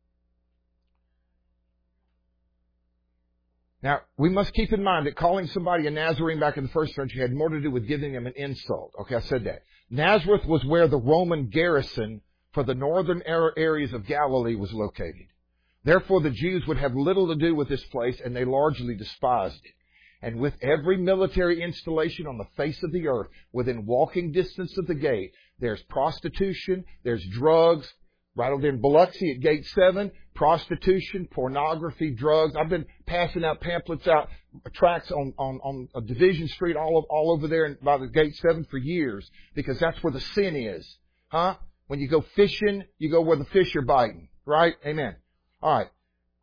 Speaker 1: Now, we must keep in mind that calling somebody a Nazarene back in the first century had more to do with giving them an insult. Okay, I said that. Nazareth was where the Roman garrison for the northern areas of Galilee was located. Therefore, the Jews would have little to do with this place, and they largely despised it. And with every military installation on the face of the earth, within walking distance of the gate, there's prostitution, there's drugs. Right over there in Biloxi at Gate seven, prostitution, pornography, drugs. I've been passing out pamphlets out, tracts on, on, on a Division Street all, of, all over there by the Gate seven for years, because that's where the sin is. Huh? When you go fishing, you go where the fish are biting. Right? Amen. All right.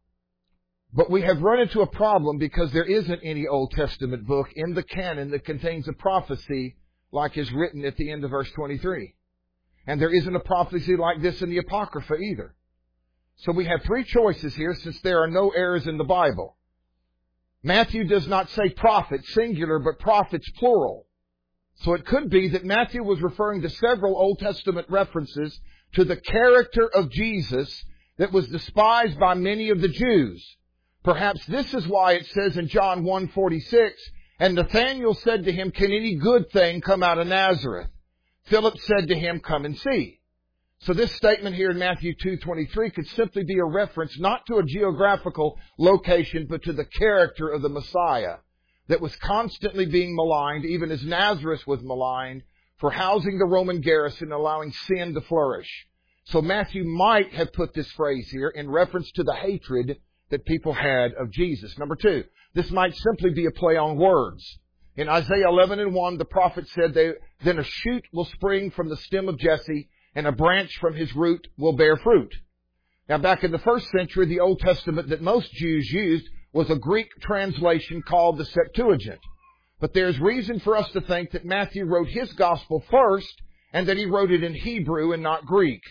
Speaker 1: But we have run into a problem because there isn't any Old Testament book in the canon that contains a prophecy like is written at the end of verse twenty-three. And there isn't a prophecy like this in the Apocrypha either. So we have three choices here since there are no errors in the Bible. Matthew does not say prophet, singular, but prophets, plural. So it could be that Matthew was referring to several Old Testament references to the character of Jesus that was despised by many of the Jews. Perhaps this is why it says in John one forty-six, "And Nathanael said to him, 'Can any good thing come out of Nazareth?' Philip said to him, 'Come and see.'" So this statement here in Matthew two twenty-three could simply be a reference not to a geographical location, but to the character of the Messiah that was constantly being maligned, even as Nazareth was maligned, for housing the Roman garrison, allowing sin to flourish. So Matthew might have put this phrase here in reference to the hatred that people had of Jesus. Number two, this might simply be a play on words. In Isaiah eleven and one, the prophet said, they, "Then a shoot will spring from the stem of Jesse, and a branch from his root will bear fruit." Now, back in the first century, the Old Testament that most Jews used was a Greek translation called the Septuagint. But there's reason for us to think that Matthew wrote his gospel first, and that he wrote it in Hebrew and not Greek.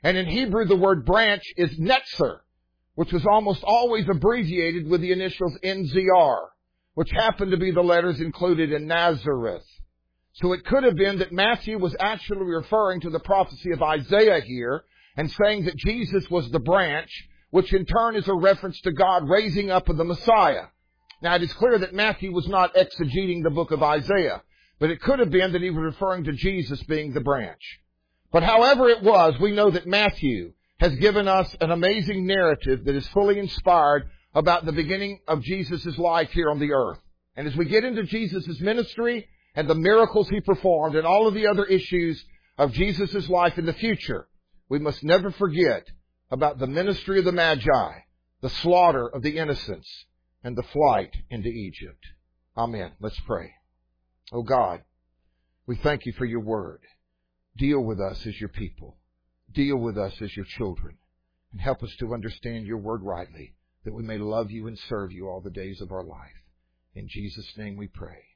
Speaker 1: And in Hebrew, the word branch is netzer, which was almost always abbreviated with the initials N Z R, which happened to be the letters included in Nazareth. So it could have been that Matthew was actually referring to the prophecy of Isaiah here and saying that Jesus was the branch, which in turn is a reference to God raising up of the Messiah. Now, it is clear that Matthew was not exegeting the book of Isaiah, but it could have been that he was referring to Jesus being the branch. But however it was, we know that Matthew has given us an amazing narrative that is fully inspired about the beginning of Jesus' life here on the earth. And as we get into Jesus' ministry and the miracles he performed and all of the other issues of Jesus' life in the future, we must never forget about the ministry of the Magi, the slaughter of the innocents, and the flight into Egypt. Amen. Let's pray. Oh God, we thank you for your word. Deal with us as your people. Deal with us as your children. And help us to understand your word rightly, that we may love you and serve you all the days of our life. In Jesus' name we pray.